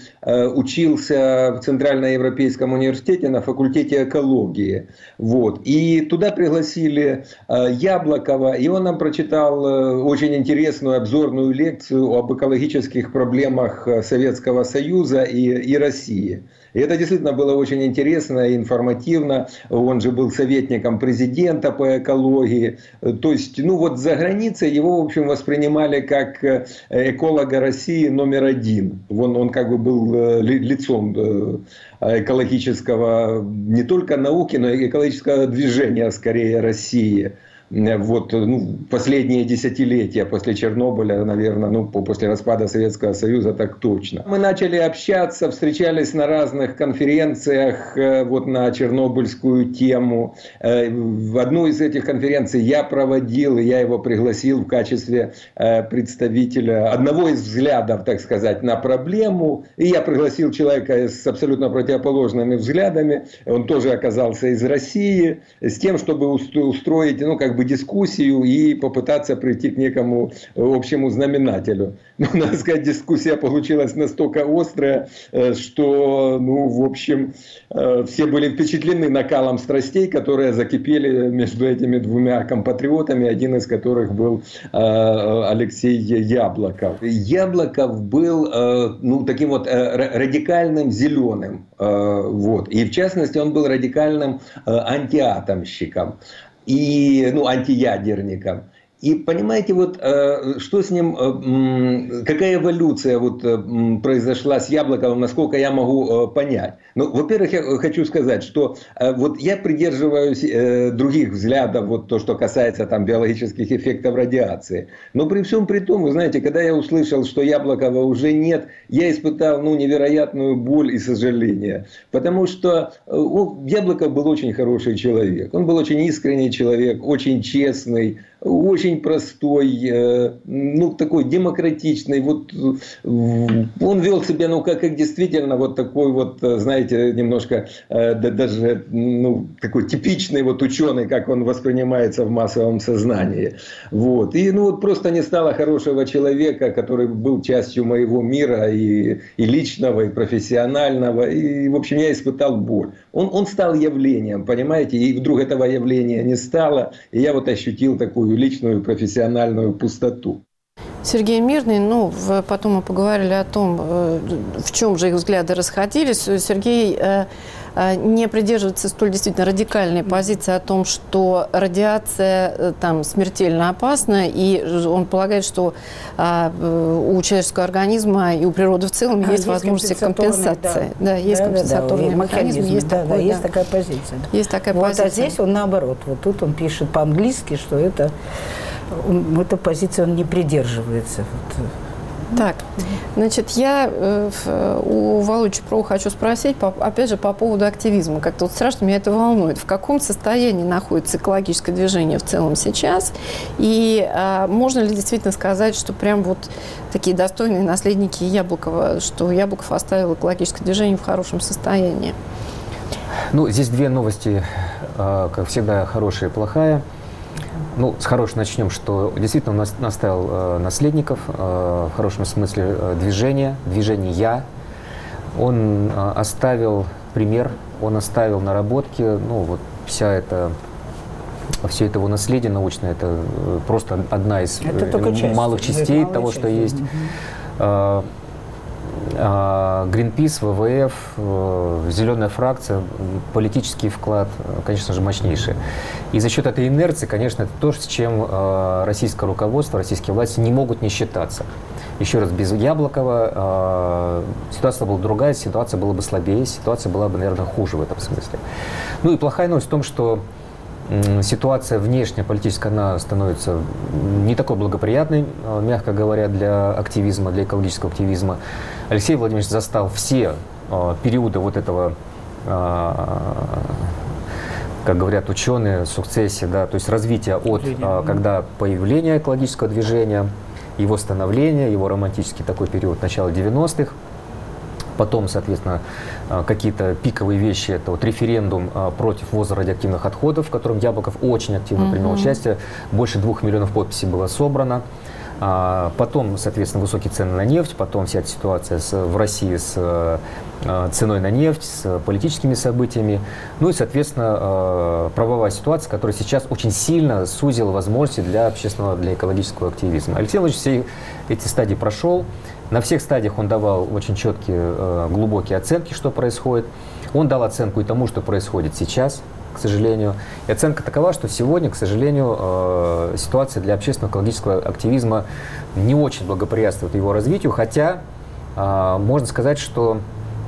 S13: учился в Центральноевропейском университете на факультете экологии. Вот. И туда пригласили Яблокова, и он нам прочитал очень интересную обзорную лекцию об экологических проблемах Советского Союза и, и России. И это действительно было очень интересно и информативно. Он же был советником президента по экологии. То есть, ну вот за границей его, в общем, воспринимали как эколога России номер один. Он, он как бы был лицом экологического не только науки, но и экологического движения, скорее, России. Вот, ну, последние десятилетия после Чернобыля, наверное, ну, после распада Советского Союза, так точно. Мы начали общаться, встречались на разных конференциях вот, на чернобыльскую тему. В одну из этих конференций я проводил, и я его пригласил в качестве представителя одного из взглядов, так сказать, на проблему. И я пригласил человека с абсолютно противоположными взглядами. Он тоже оказался из России, с тем, чтобы устроить, ну, как бы дискуссию и попытаться прийти к некому общему знаменателю. Но, надо сказать, дискуссия получилась настолько острая, что, ну, в общем, все были впечатлены накалом страстей, которые закипели между этими двумя компатриотами, один из которых был Алексей Яблоков. Яблоков был, ну, таким вот радикальным зеленым, вот. И в частности он был радикальным антиатомщиком. И, ну, антиядерником. И понимаете, вот что с ним, какая эволюция вот произошла с Яблоковым, насколько я могу понять. Ну, во-первых, я хочу сказать, что вот я придерживаюсь других взглядов, вот то, что касается там биологических эффектов радиации. Но при всем при том, вы знаете, когда я услышал, что Яблокова уже нет, я испытал, ну, невероятную боль и сожаление. Потому что о, Яблоков был очень хороший человек. Он был очень искренний человек, очень честный, очень простой, ну, такой демократичный. Вот, он вел себя, ну, как, как действительно вот такой вот, знаете, немножко даже, ну, такой типичный вот ученый, как он воспринимается в массовом сознании. Вот. И, ну, вот просто не стало хорошего человека, который был частью моего мира и, и личного, и профессионального. И, в общем, я испытал боль. Он, он стал явлением, понимаете, и вдруг этого явления не стало, и я вот ощутил такую личную профессиональную пустоту.
S2: Сергей Мирный, ну, потом мы поговорили о том, в чем же их взгляды расходились. Сергей не придерживается столь действительно радикальной позиции о том, что радиация там смертельно опасна, и он полагает, что у человеческого организма и у природы в целом а, есть, есть возможности компенсации. Да, да, есть да, компенсаторные да, да, механизмы. Есть,
S7: да,
S2: такой,
S7: да, есть
S2: да.
S7: такая позиция.
S2: Есть такая
S7: вот,
S2: позиция.
S7: А здесь он наоборот. Вот тут он пишет по-английски, что это, эта позиция он не придерживается. Вот.
S2: Так, значит, я э, у Володи Чупрова хочу спросить, по, опять же, по поводу активизма. Как-то вот страшно меня это волнует. В каком состоянии находится экологическое движение в целом сейчас? И э, можно ли действительно сказать, что прям вот такие достойные наследники Яблокова, что Яблоков оставил экологическое движение в хорошем состоянии?
S6: Ну, здесь две новости, э, как всегда, хорошая и плохая. Ну, с хорошего начнем, что действительно он наставил э, наследников, э, в хорошем смысле э, движения, движения. Он э, оставил пример, он оставил наработки, ну, вот вся эта, все это его наследие научное, это э, просто одна из э, малых частей того, часть. Что есть. Э, Greenpeace, вэ вэ эф, зеленая фракция, политический вклад, конечно же, мощнейший. И за счет этой инерции, конечно, это то, с чем российское руководство, российские власти не могут не считаться. Еще раз, без Яблокова ситуация была бы другая, ситуация была бы слабее, ситуация была бы, наверное, хуже в этом смысле. Ну и плохая новость в том, что ситуация внешняя, политическая, она становится не такой благоприятной, мягко говоря, для активизма, для экологического активизма. Алексей Владимирович застал все э, периоды вот этого, э, как говорят ученые, сукцессии, да, то есть развития от, э, когда появления экологического движения, его становления, его романтический такой период начала девяностых. Потом, соответственно, какие-то пиковые вещи. Это вот референдум против ввоза радиоактивных отходов, в котором Яблоков очень активно mm-hmm. принял участие. Больше двух миллионов подписей было собрано. Потом, соответственно, высокие цены на нефть. Потом вся эта ситуация с, в России с ценой на нефть, с политическими событиями. Ну и, соответственно, правовая ситуация, которая сейчас очень сильно сузила возможности для общественного, для экологического активизма. Алексей Владимирович все эти стадии прошел. На всех стадиях он давал очень четкие, глубокие оценки, что происходит. Он дал оценку и тому, что происходит сейчас, к сожалению. И оценка такова, что сегодня, к сожалению, ситуация для общественного экологического активизма не очень благоприятствует его развитию, хотя можно сказать, что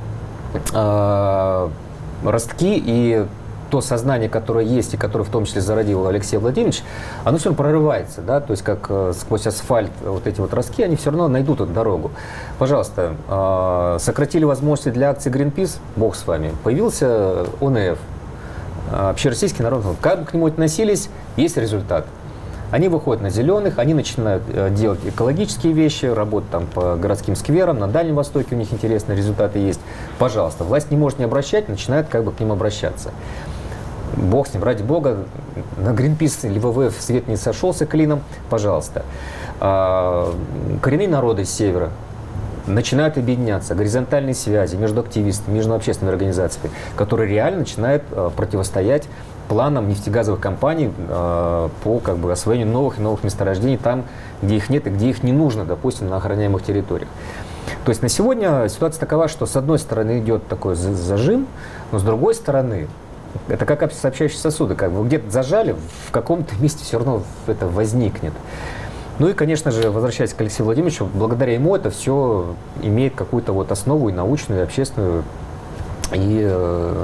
S6: ростки и то сознание, которое есть и которое в том числе зародил Алексей Владимирович, оно все равно прорывается, да, то есть как э, сквозь асфальт вот эти вот ростки, они все равно найдут эту дорогу. Пожалуйста, э, сократили возможности для акции Greenpeace, бог с вами, появился о эн эф, э, Общероссийский народный фронт. Как бы к нему относились, есть результат. Они выходят на зеленых, они начинают э, делать экологические вещи, работать там по городским скверам, на Дальнем Востоке у них интересные результаты есть. Пожалуйста, власть не может не обращать, начинает как бы к ним обращаться. Бог с ним, ради бога, на Greenpeace или вэ вэ эф свет не сошелся клином, пожалуйста. А, коренные народы с севера начинают объединяться, горизонтальные связи между активистами, между общественными организациями, которые реально начинают а, противостоять планам нефтегазовых компаний а, по как бы, освоению новых и новых месторождений там, где их нет и где их не нужно, допустим, на охраняемых территориях. То есть на сегодня ситуация такова, что с одной стороны идет такой зажим, но с другой стороны это как сообщающие сосуды, как бы где-то зажали, в каком-то месте все равно это возникнет. Ну и, конечно же, возвращаясь к Алексею Владимировичу, благодаря ему это все имеет какую-то вот основу и научную, и общественную. И э,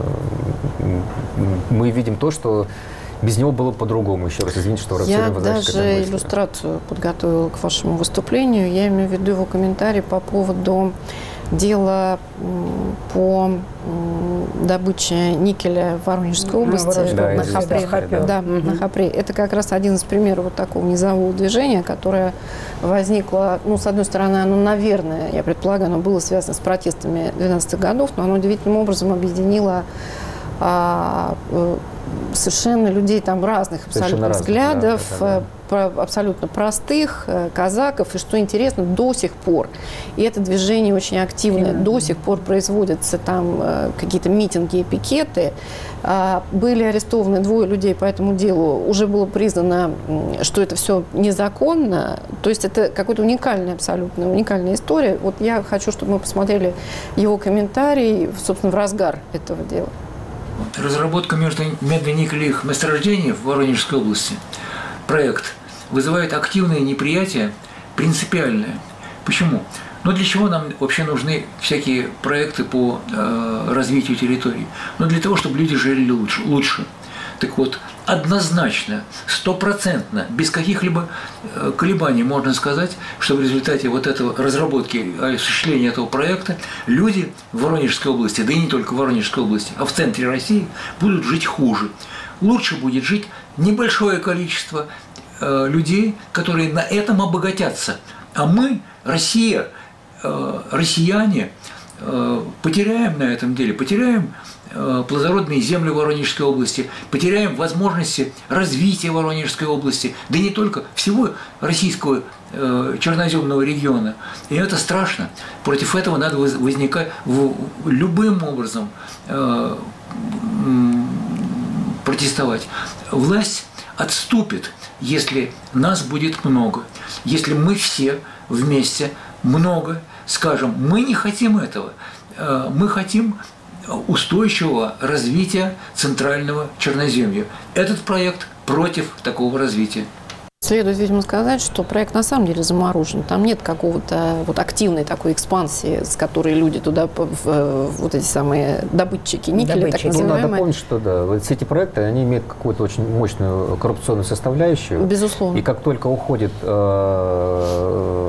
S6: мы видим то, что без него было по-другому. Еще раз извините, что
S2: я даже иллюстрацию подготовила к вашему выступлению. Я имею в виду его комментарий по поводу дела по добыче никеля в Воронежской области,
S7: да,
S2: на Хапре.
S7: Хапре.
S2: Да, угу. на Хапре. Это как раз один из примеров вот такого низового движения, которое возникло, ну, с одной стороны, оно, наверное, я предполагаю, оно было связано с протестами двенадцатых годов, но оно удивительным образом объединило а, совершенно людей там разных абсолютно разных, взглядов, да, да, да. абсолютно простых, казаков, и что интересно, до сих пор, и это движение очень активное, mm-hmm. до сих пор производятся там какие-то митинги и пикеты, были арестованы двое людей по этому делу, уже было признано, что это все незаконно, то есть это какая-то уникальная, абсолютно уникальная история. Вот я хочу, чтобы мы посмотрели его комментарий, собственно, в разгар этого дела.
S3: Разработка медно-никелевых месторождений в Воронежской области, проект, вызывает активное неприятие, принципиальное. Почему? Ну, для чего нам вообще нужны всякие проекты по э, развитию территорий? Ну, для того, чтобы люди жили лучше. лучше.
S5: Так вот, однозначно, стопроцентно, без каких-либо колебаний можно сказать, что в результате вот этого разработки и осуществления этого проекта люди в Воронежской области, да и не только в Воронежской области, а в центре России будут жить хуже. Лучше будет жить небольшое количество э, людей, которые на этом обогатятся. А мы, Россия, э, россияне, э, потеряем на этом деле, потеряем э, плодородные земли Воронежской области, потеряем возможности развития Воронежской области, да и не только, всего российского э, черноземного региона. И это страшно. Против этого надо возникать любым образом э, протестовать. Власть отступит, если нас будет много, если мы все вместе много скажем, мы не хотим этого, мы хотим устойчивого развития центрального Черноземья. Этот проект против такого развития.
S2: Следует, видимо, сказать, что проект на самом деле заморожен. Там нет какого-то вот активной такой экспансии, с которой люди туда, вот эти самые добытчики никеля, добытчики. Так называемые.
S6: Ну, надо помнить, что да, вот все эти проекты, они имеют какую-то очень мощную коррупционную составляющую.
S2: Безусловно.
S6: И как только уходит э,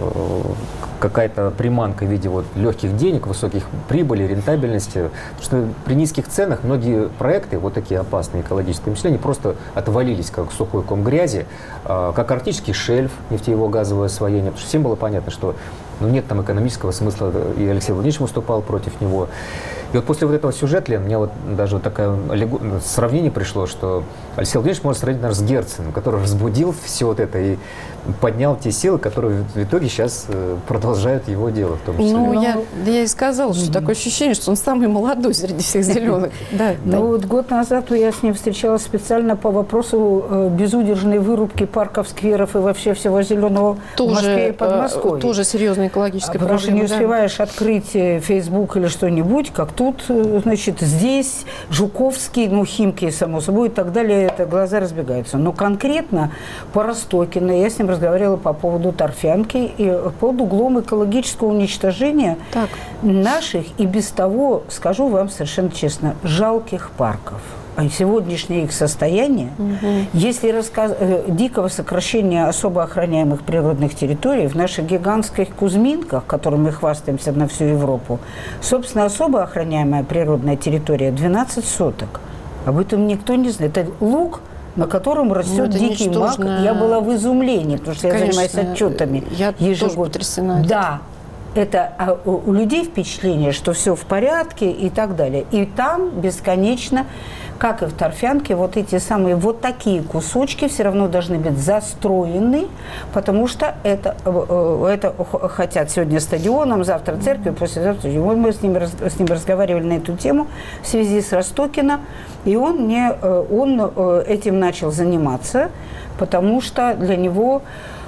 S6: какая-то приманка в виде вот легких денег, высоких прибылей, рентабельности, потому что при низких ценах многие проекты, вот такие опасные экологические мышления, просто отвалились, как сухой ком грязи, э, как арктический шельф, нефтеево-газовое освоение, потому что всем было понятно, что ну, нет там экономического смысла, и Алексей Владимирович выступал против него. И вот после вот этого сюжета, Лен, мне вот даже вот такое сравнение пришло, что Алексей Владимирович можно сравнить, наверное, с Герценом, который разбудил все вот это и поднял те силы, которые в итоге сейчас продолжают его дело, в том числе.
S2: Ну, Но... я, я и сказала, что mm-hmm. такое ощущение, что он самый молодой среди всех зеленых. Да.
S7: Ну, вот год назад я с ним встречалась специально по вопросу безудержной вырубки парков, скверов и вообще всего зеленого в Москве и Подмосковье.
S2: Тоже серьезная экологическая проблема.
S7: Потому что не успеваешь открыть Facebook или что-нибудь, как тут, значит, здесь Жуковский, ну, Химки, само собой, и так далее, это глаза разбегаются. Но конкретно по Ростокино, я с ним разговаривала по поводу торфянки и под углом экологического уничтожения так. наших и без того, скажу вам совершенно честно, жалких парков. А сегодняшнее их состояние, угу. если рассказ... дикого сокращения особо охраняемых природных территорий в наших гигантских Кузьминках, которыми мы хвастаемся на всю Европу, собственно, особо охраняемая природная территория двенадцать соток. Об этом никто не знает. Это луг, на котором растет ну, дикий мак. Я была в изумлении, потому что Конечно, я занимаюсь отчетами.
S2: Я ежегодно. Тоже потрясена.
S7: Да. Это а у, у людей впечатление, что все в порядке и так далее. И там бесконечно, как и в торфянке, вот эти самые вот такие кусочки все равно должны быть застроены, потому что это, это хотят сегодня стадионом, завтра церковью, послезавтра. Мы с ним, с ним разговаривали на эту тему в связи с Ростокино, и он, мне, он этим начал заниматься, потому что для него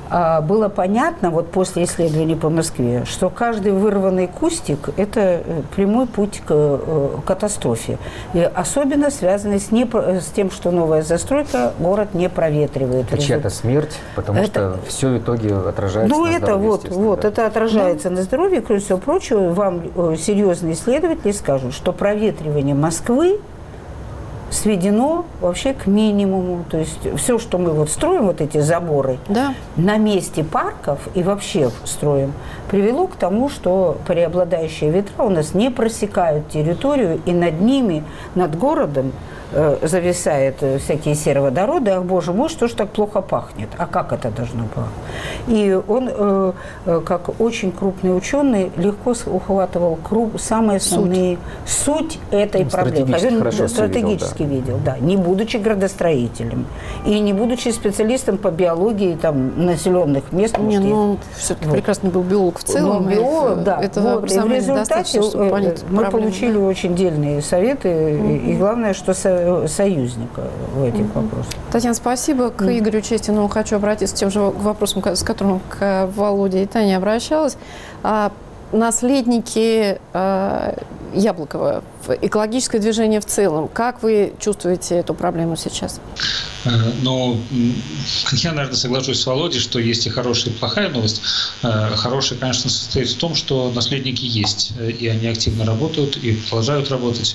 S7: было понятно, вот после исследований по Москве, что каждый вырванный кустик – это прямой путь к катастрофе. И особенно связанный с, не, с тем, что новая застройка город не проветривает.
S6: Это чья-то смерть, потому это, что все в итоге отражается
S7: ну,
S6: на
S7: это
S6: здоровье.
S7: Вот, вот,
S6: да.
S7: это отражается да. на здоровье. Кроме всего прочего, вам серьезные исследователи скажут, что проветривание Москвы сведено вообще к минимуму. То есть все, что мы вот строим, вот эти заборы,
S2: да.
S7: на месте парков и вообще строим, привело к тому, что преобладающие ветра у нас не просекают территорию, и над ними, над городом э, зависают всякие сероводороды. Ах, боже мой, что ж так плохо пахнет? А как это должно было? И он, э, э, как очень крупный ученый, легко ухватывал круг, самые основные суть, суть этой
S6: ну,
S7: проблемы.
S6: Стратегически,
S7: стратегически видел, да. видел, да. Не будучи градостроителем и не будучи специалистом по биологии там, населенных мест.
S2: Не, ну, все-таки вот. прекрасный был биолог в целом.
S7: Ну, биолог, да.
S2: Этого
S7: вот. И в результате мы проблемы, получили да. очень дельные советы, mm-hmm. и, и главное, что со, союзника в этих mm-hmm. вопросах.
S2: Татьяна, спасибо. К mm-hmm. Игорю Честину хочу обратиться к тем же вопросам, с которым к Володе и Тане обращалась. А наследники э, Яблокова, экологическое движение в целом. Как вы чувствуете эту проблему сейчас?
S8: Ну, я, наверное, соглашусь с Володей, что есть и хорошая, и плохая новость. Хорошая, конечно, состоит в том, что наследники есть, и они активно работают, и продолжают работать.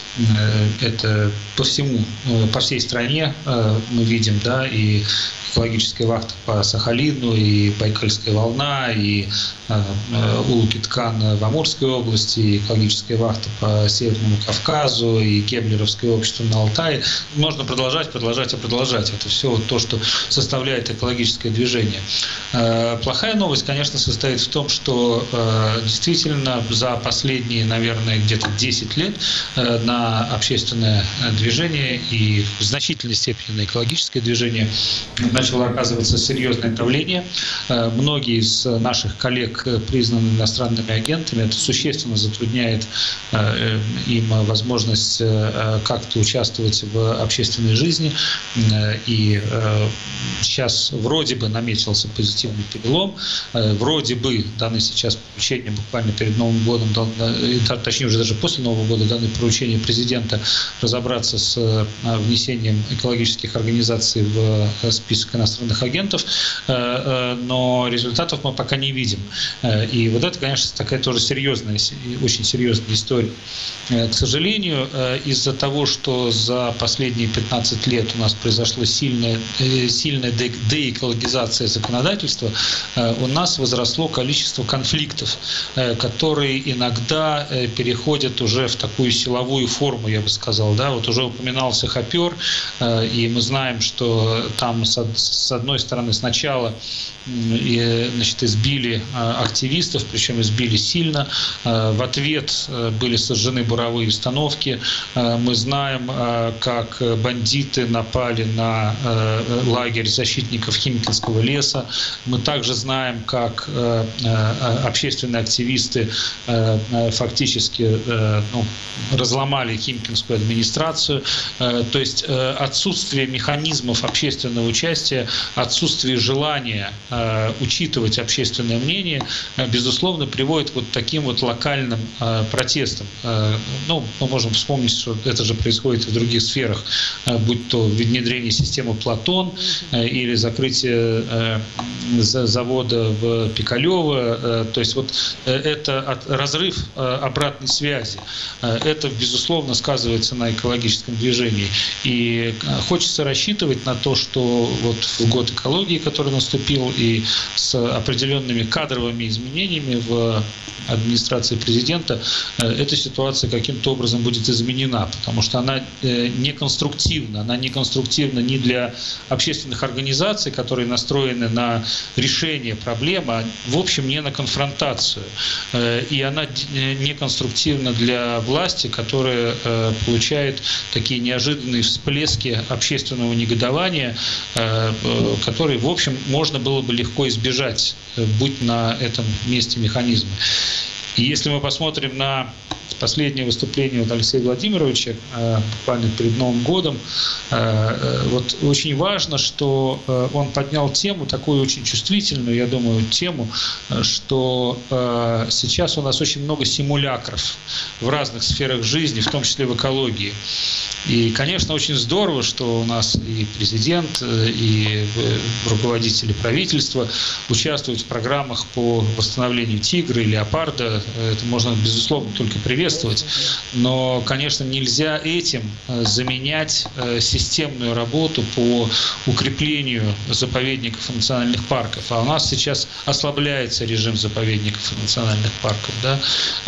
S8: Это по всему, по всей стране мы видим, да, и экологическая вахта по Сахалину, и Байкальская волна, и Улукиткан в Амурской области, и экологическая вахта по Северному Кавказу, и Кеблеровское общество на Алтае. Можно продолжать, продолжать и продолжать. Это все вот то, что составляет экологическое движение. Плохая новость, конечно, состоит в том, что действительно за последние, наверное, где-то десять лет на общественное движение и в значительной степени на экологическое движение начало оказываться серьезное давление. Многие из наших коллег признаны иностранными агентами. Это существенно затрудняет им возможность как-то участвовать в общественной жизни. И сейчас вроде бы наметился позитивный перелом. Вроде бы даны сейчас поручения буквально перед Новым годом, точнее уже даже после Нового года даны поручения президента разобраться с внесением экологических организаций в список иностранных агентов, но результатов мы пока не видим. И вот это, конечно, такая тоже серьезная, очень серьезная история. К сожалению, из-за того, что за последние пятнадцать лет у нас произошла сильная, сильная деэкологизация законодательства, у нас возросло количество конфликтов, которые иногда переходят уже в такую силовую форму, я бы сказал. Да? Вот уже упоминался Хопер, и мы знаем, что там с одной стороны сначала и, значит, избили активистов, причем избили сильно. В ответ были сожжены буровые установки. Мы знаем, как бандиты напали на лагерь защитников Химкинского леса. Мы также знаем, как общественные активисты фактически ну, разломали Химкинскую администрацию. То есть отсутствие механизмов общественного участия, отсутствие желания учитывать общественное мнение, безусловно, приводит вот к таким вот локальным протестам. Ну, мы можем вспомнить, что это же происходит и в других сферах, будь то внедрение системы Платон или закрытие завода в Пикалево. То есть вот это разрыв обратной связи. Это, безусловно, сказывается на экологическом движении. И хочется рассчитывать на то, что вот в год экологии, который наступил, и с определенными кадровыми изменениями в администрации президента эта ситуация каким-то образом будет изменена, потому что она неконструктивна. Она неконструктивна ни для общественных организаций, которые настроены на решение проблемы, а в общем не на конфронтацию. И она неконструктивна для власти, которая получает такие неожиданные всплески общественного негодования, которые, в общем, можно было бы легко избежать, будь на этом месте механизмы. И если мы посмотрим на последнее выступление вот Алексея Владимировича буквально перед Новым годом, вот очень важно, что он поднял тему, такую очень чувствительную, я думаю, тему, что сейчас у нас очень много симулякров в разных сферах жизни, в том числе в экологии. И, конечно, очень здорово, что у нас и президент, и руководители правительства участвуют в программах по восстановлению тигра и леопарда. Это можно, безусловно, только приветствовать. Но, конечно, нельзя этим заменять системную работу по укреплению заповедников и национальных парков. А у нас сейчас ослабляется режим заповедников и национальных парков. Да?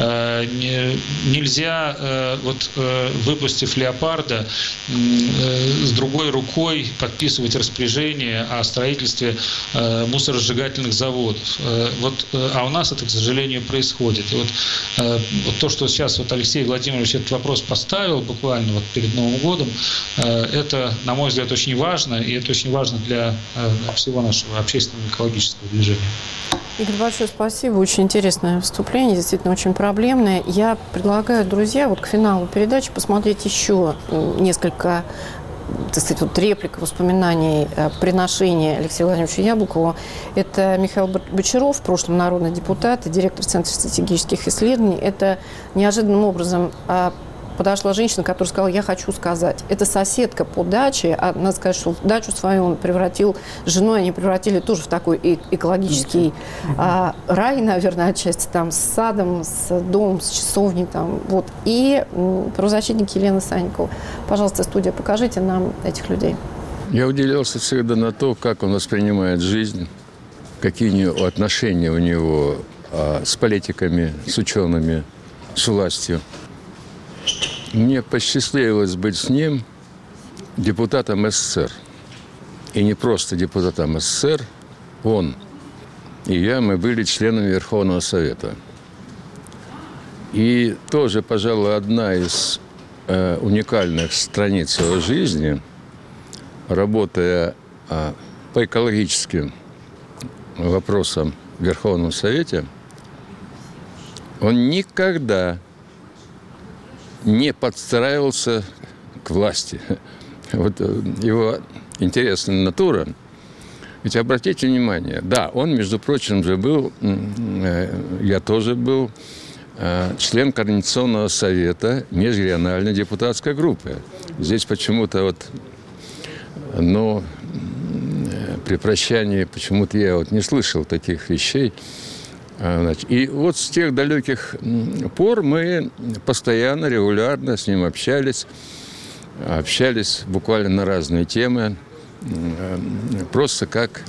S8: Нельзя, вот, выпустив леопарда, с другой рукой подписывать распоряжение о строительстве мусоросжигательных заводов. Вот, а у нас это, к сожалению, происходит. И вот, вот то, что сейчас вот Алексей Владимирович этот вопрос поставил буквально вот перед Новым годом, это, на мой взгляд, очень важно, и это очень важно для всего нашего общественного экологического движения.
S2: Игорь, большое спасибо. Очень интересное выступление, действительно очень проблемное. Я предлагаю, друзья, вот к финалу передачи посмотреть еще несколько так сказать, вот реплика воспоминаний приношения Алексею Владимировичу Яблокову. Это Михаил Бочаров, в прошлом народный депутат и директор Центра стратегических исследований. Это неожиданным образом подошла женщина, которая сказала: я хочу сказать. Это соседка по даче. А надо сказать, что дачу свою он превратил, с женой они превратили тоже в такой экологический а, рай, наверное, отчасти, там, с садом, с домом, с часовней. Там, вот. И м, правозащитник Елена Санникова. Пожалуйста, студия, покажите нам этих людей.
S14: Я удивлялся всегда на то, как он воспринимает жизнь, какие у него отношения у него а, с политиками, с учеными, с властью. Мне посчастливилось быть с ним депутатом СССР. И не просто депутатом СССР, он и я, мы были членами Верховного Совета. И тоже, пожалуй, одна из э, уникальных страниц его жизни, работая э, по экологическим вопросам в Верховном Совете, он никогда не подстраивался к власти. Вот его интересная натура. Ведь обратите внимание, да, он, между прочим, же был, я тоже был член Координационного совета межрегиональной депутатской группы. Здесь почему-то вот, ну, при прощании почему-то я вот не слышал таких вещей. И вот с тех далеких пор мы постоянно, регулярно с ним общались, общались буквально на разные темы, просто как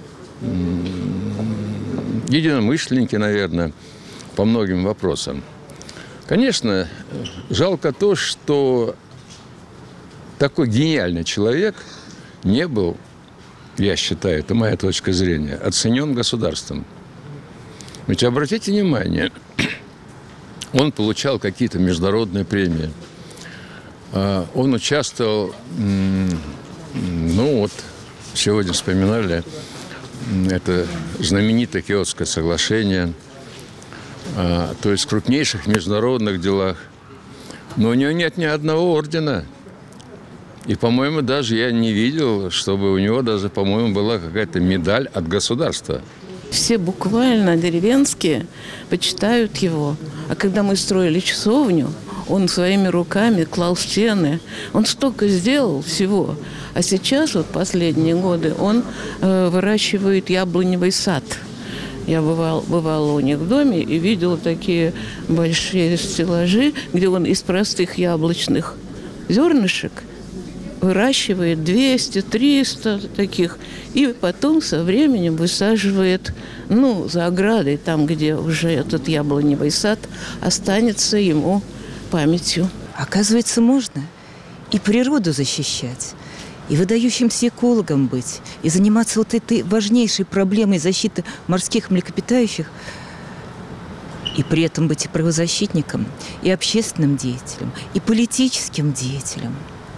S14: единомышленники, наверное, по многим вопросам. Конечно, жалко то, что такой гениальный человек не был, я считаю, это моя точка зрения, оценен государством. Ведь обратите внимание, он получал какие-то международные премии. Он участвовал, ну вот, сегодня вспоминали, это знаменитое Киотское соглашение, то есть в крупнейших международных делах. Но у него нет ни одного ордена. И, по-моему, даже я не видел, чтобы у него даже, по-моему, была какая-то медаль от государства.
S15: Все буквально деревенские почитают его. А когда мы строили часовню, он своими руками клал стены. Он столько сделал всего. А сейчас, вот последние годы, он э, выращивает яблоневый сад. Я бывал, бывала у них в доме и видела такие большие стеллажи, где он из простых яблочных зернышек выращивает двести-триста таких. И потом со временем высаживает, ну, за оградой, там, где уже этот яблоневый сад останется ему памятью.
S16: Оказывается, можно и природу защищать, и выдающимся экологом быть, и заниматься вот этой важнейшей проблемой защиты морских млекопитающих, и при этом быть и правозащитником, и общественным деятелем, и политическим деятелем,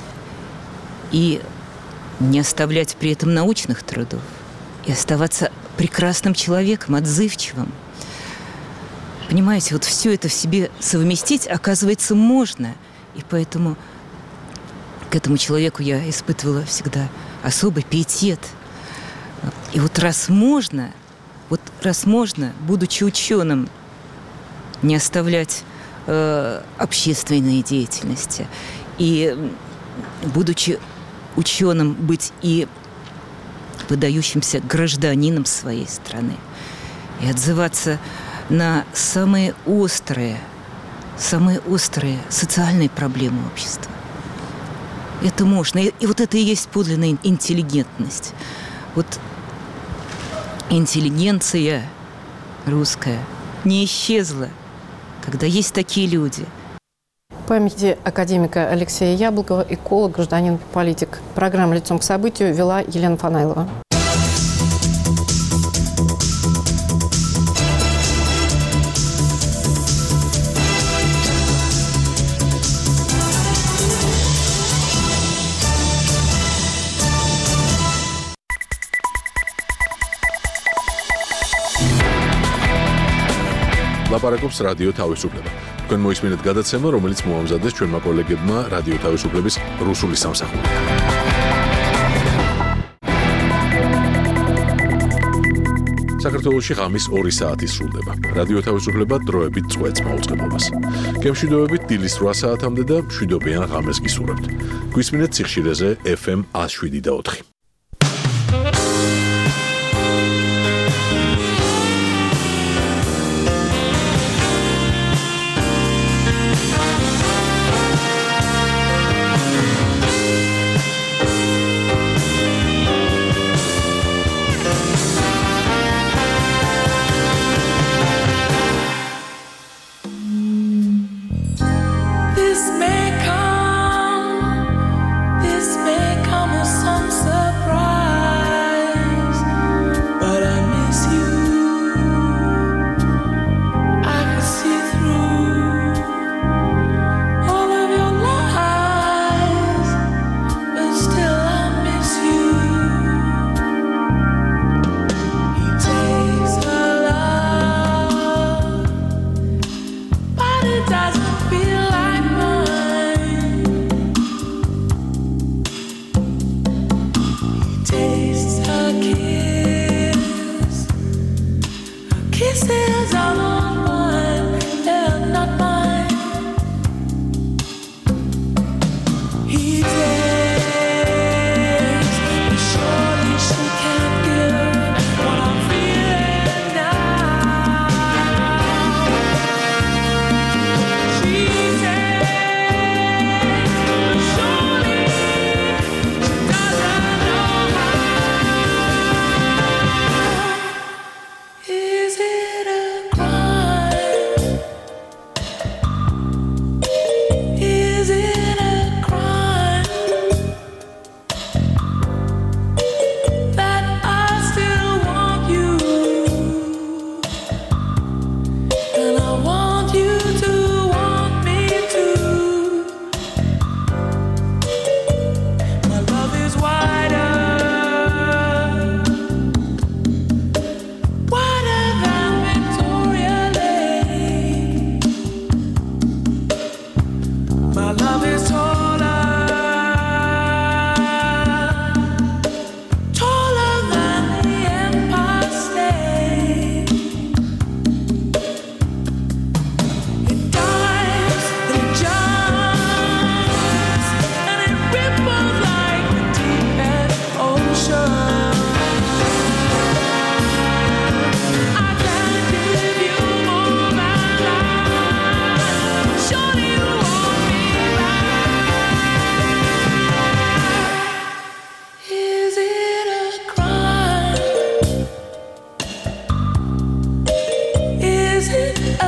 S16: и не оставлять при этом научных трудов, и оставаться прекрасным человеком, отзывчивым. Понимаете, вот все это в себе совместить, оказывается, можно. И поэтому к этому человеку я испытывала всегда особый пиетет. И вот раз можно, вот раз можно, будучи ученым, не оставлять э, общественной деятельности, и будучи ученым, быть и выдающимся гражданином своей страны, и отзываться на самые острые, самые острые социальные проблемы общества. Это можно. И, и вот это и есть подлинная интеллигентность. Вот интеллигенция русская не исчезла, когда есть такие люди.
S2: В памяти академика Алексея Яблокова, эколог, гражданин, политик. Программу «Лицом к событию» вела Елена Фанайлова.
S1: ლაპარაკობს რადიო თავისუფლება. თქვენ მოისმინეთ გადაცემა, რომელიც მოამზადეს ჩვენმა კოლეგებმა რადიო თავისუფლების რუსული სამსახურიდან. საქართველოში ღამის ორი საათი სრულდება. რადიო თავისუფლება დროებით წვეთს მაუწყებლობას. გემშვიდობებით დილის რვა საათამდე და მშვიდობიან ღამეს გისურვებთ. გვისმინეთ სიხშირეზე ეფ ემ one oh seven და four.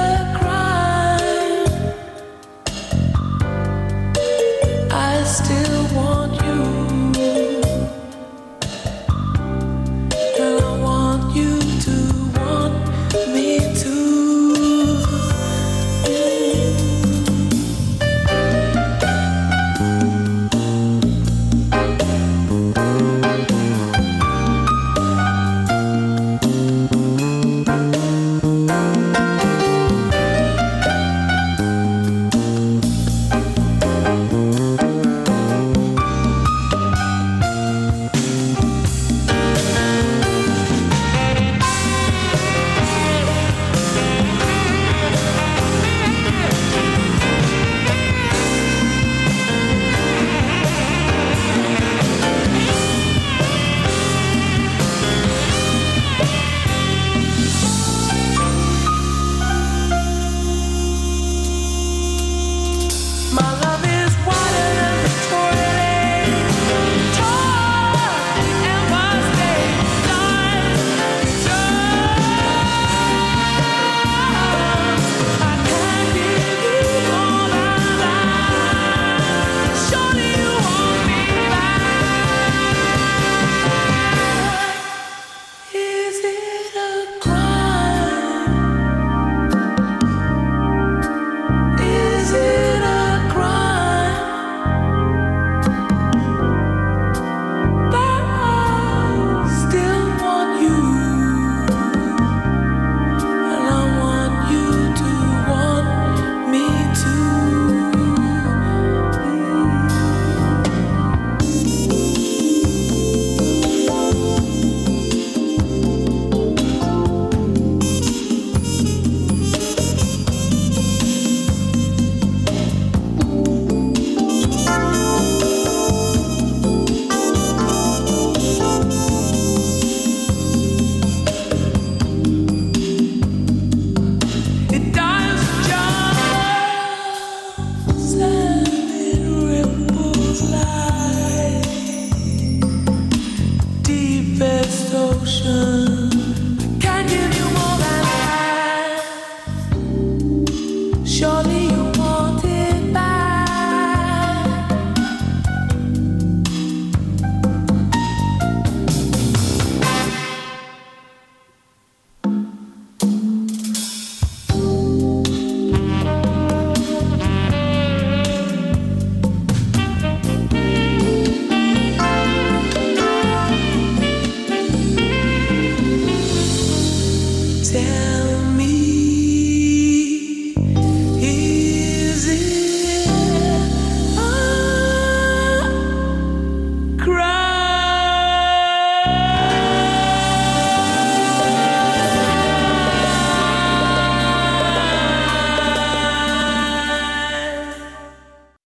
S1: Still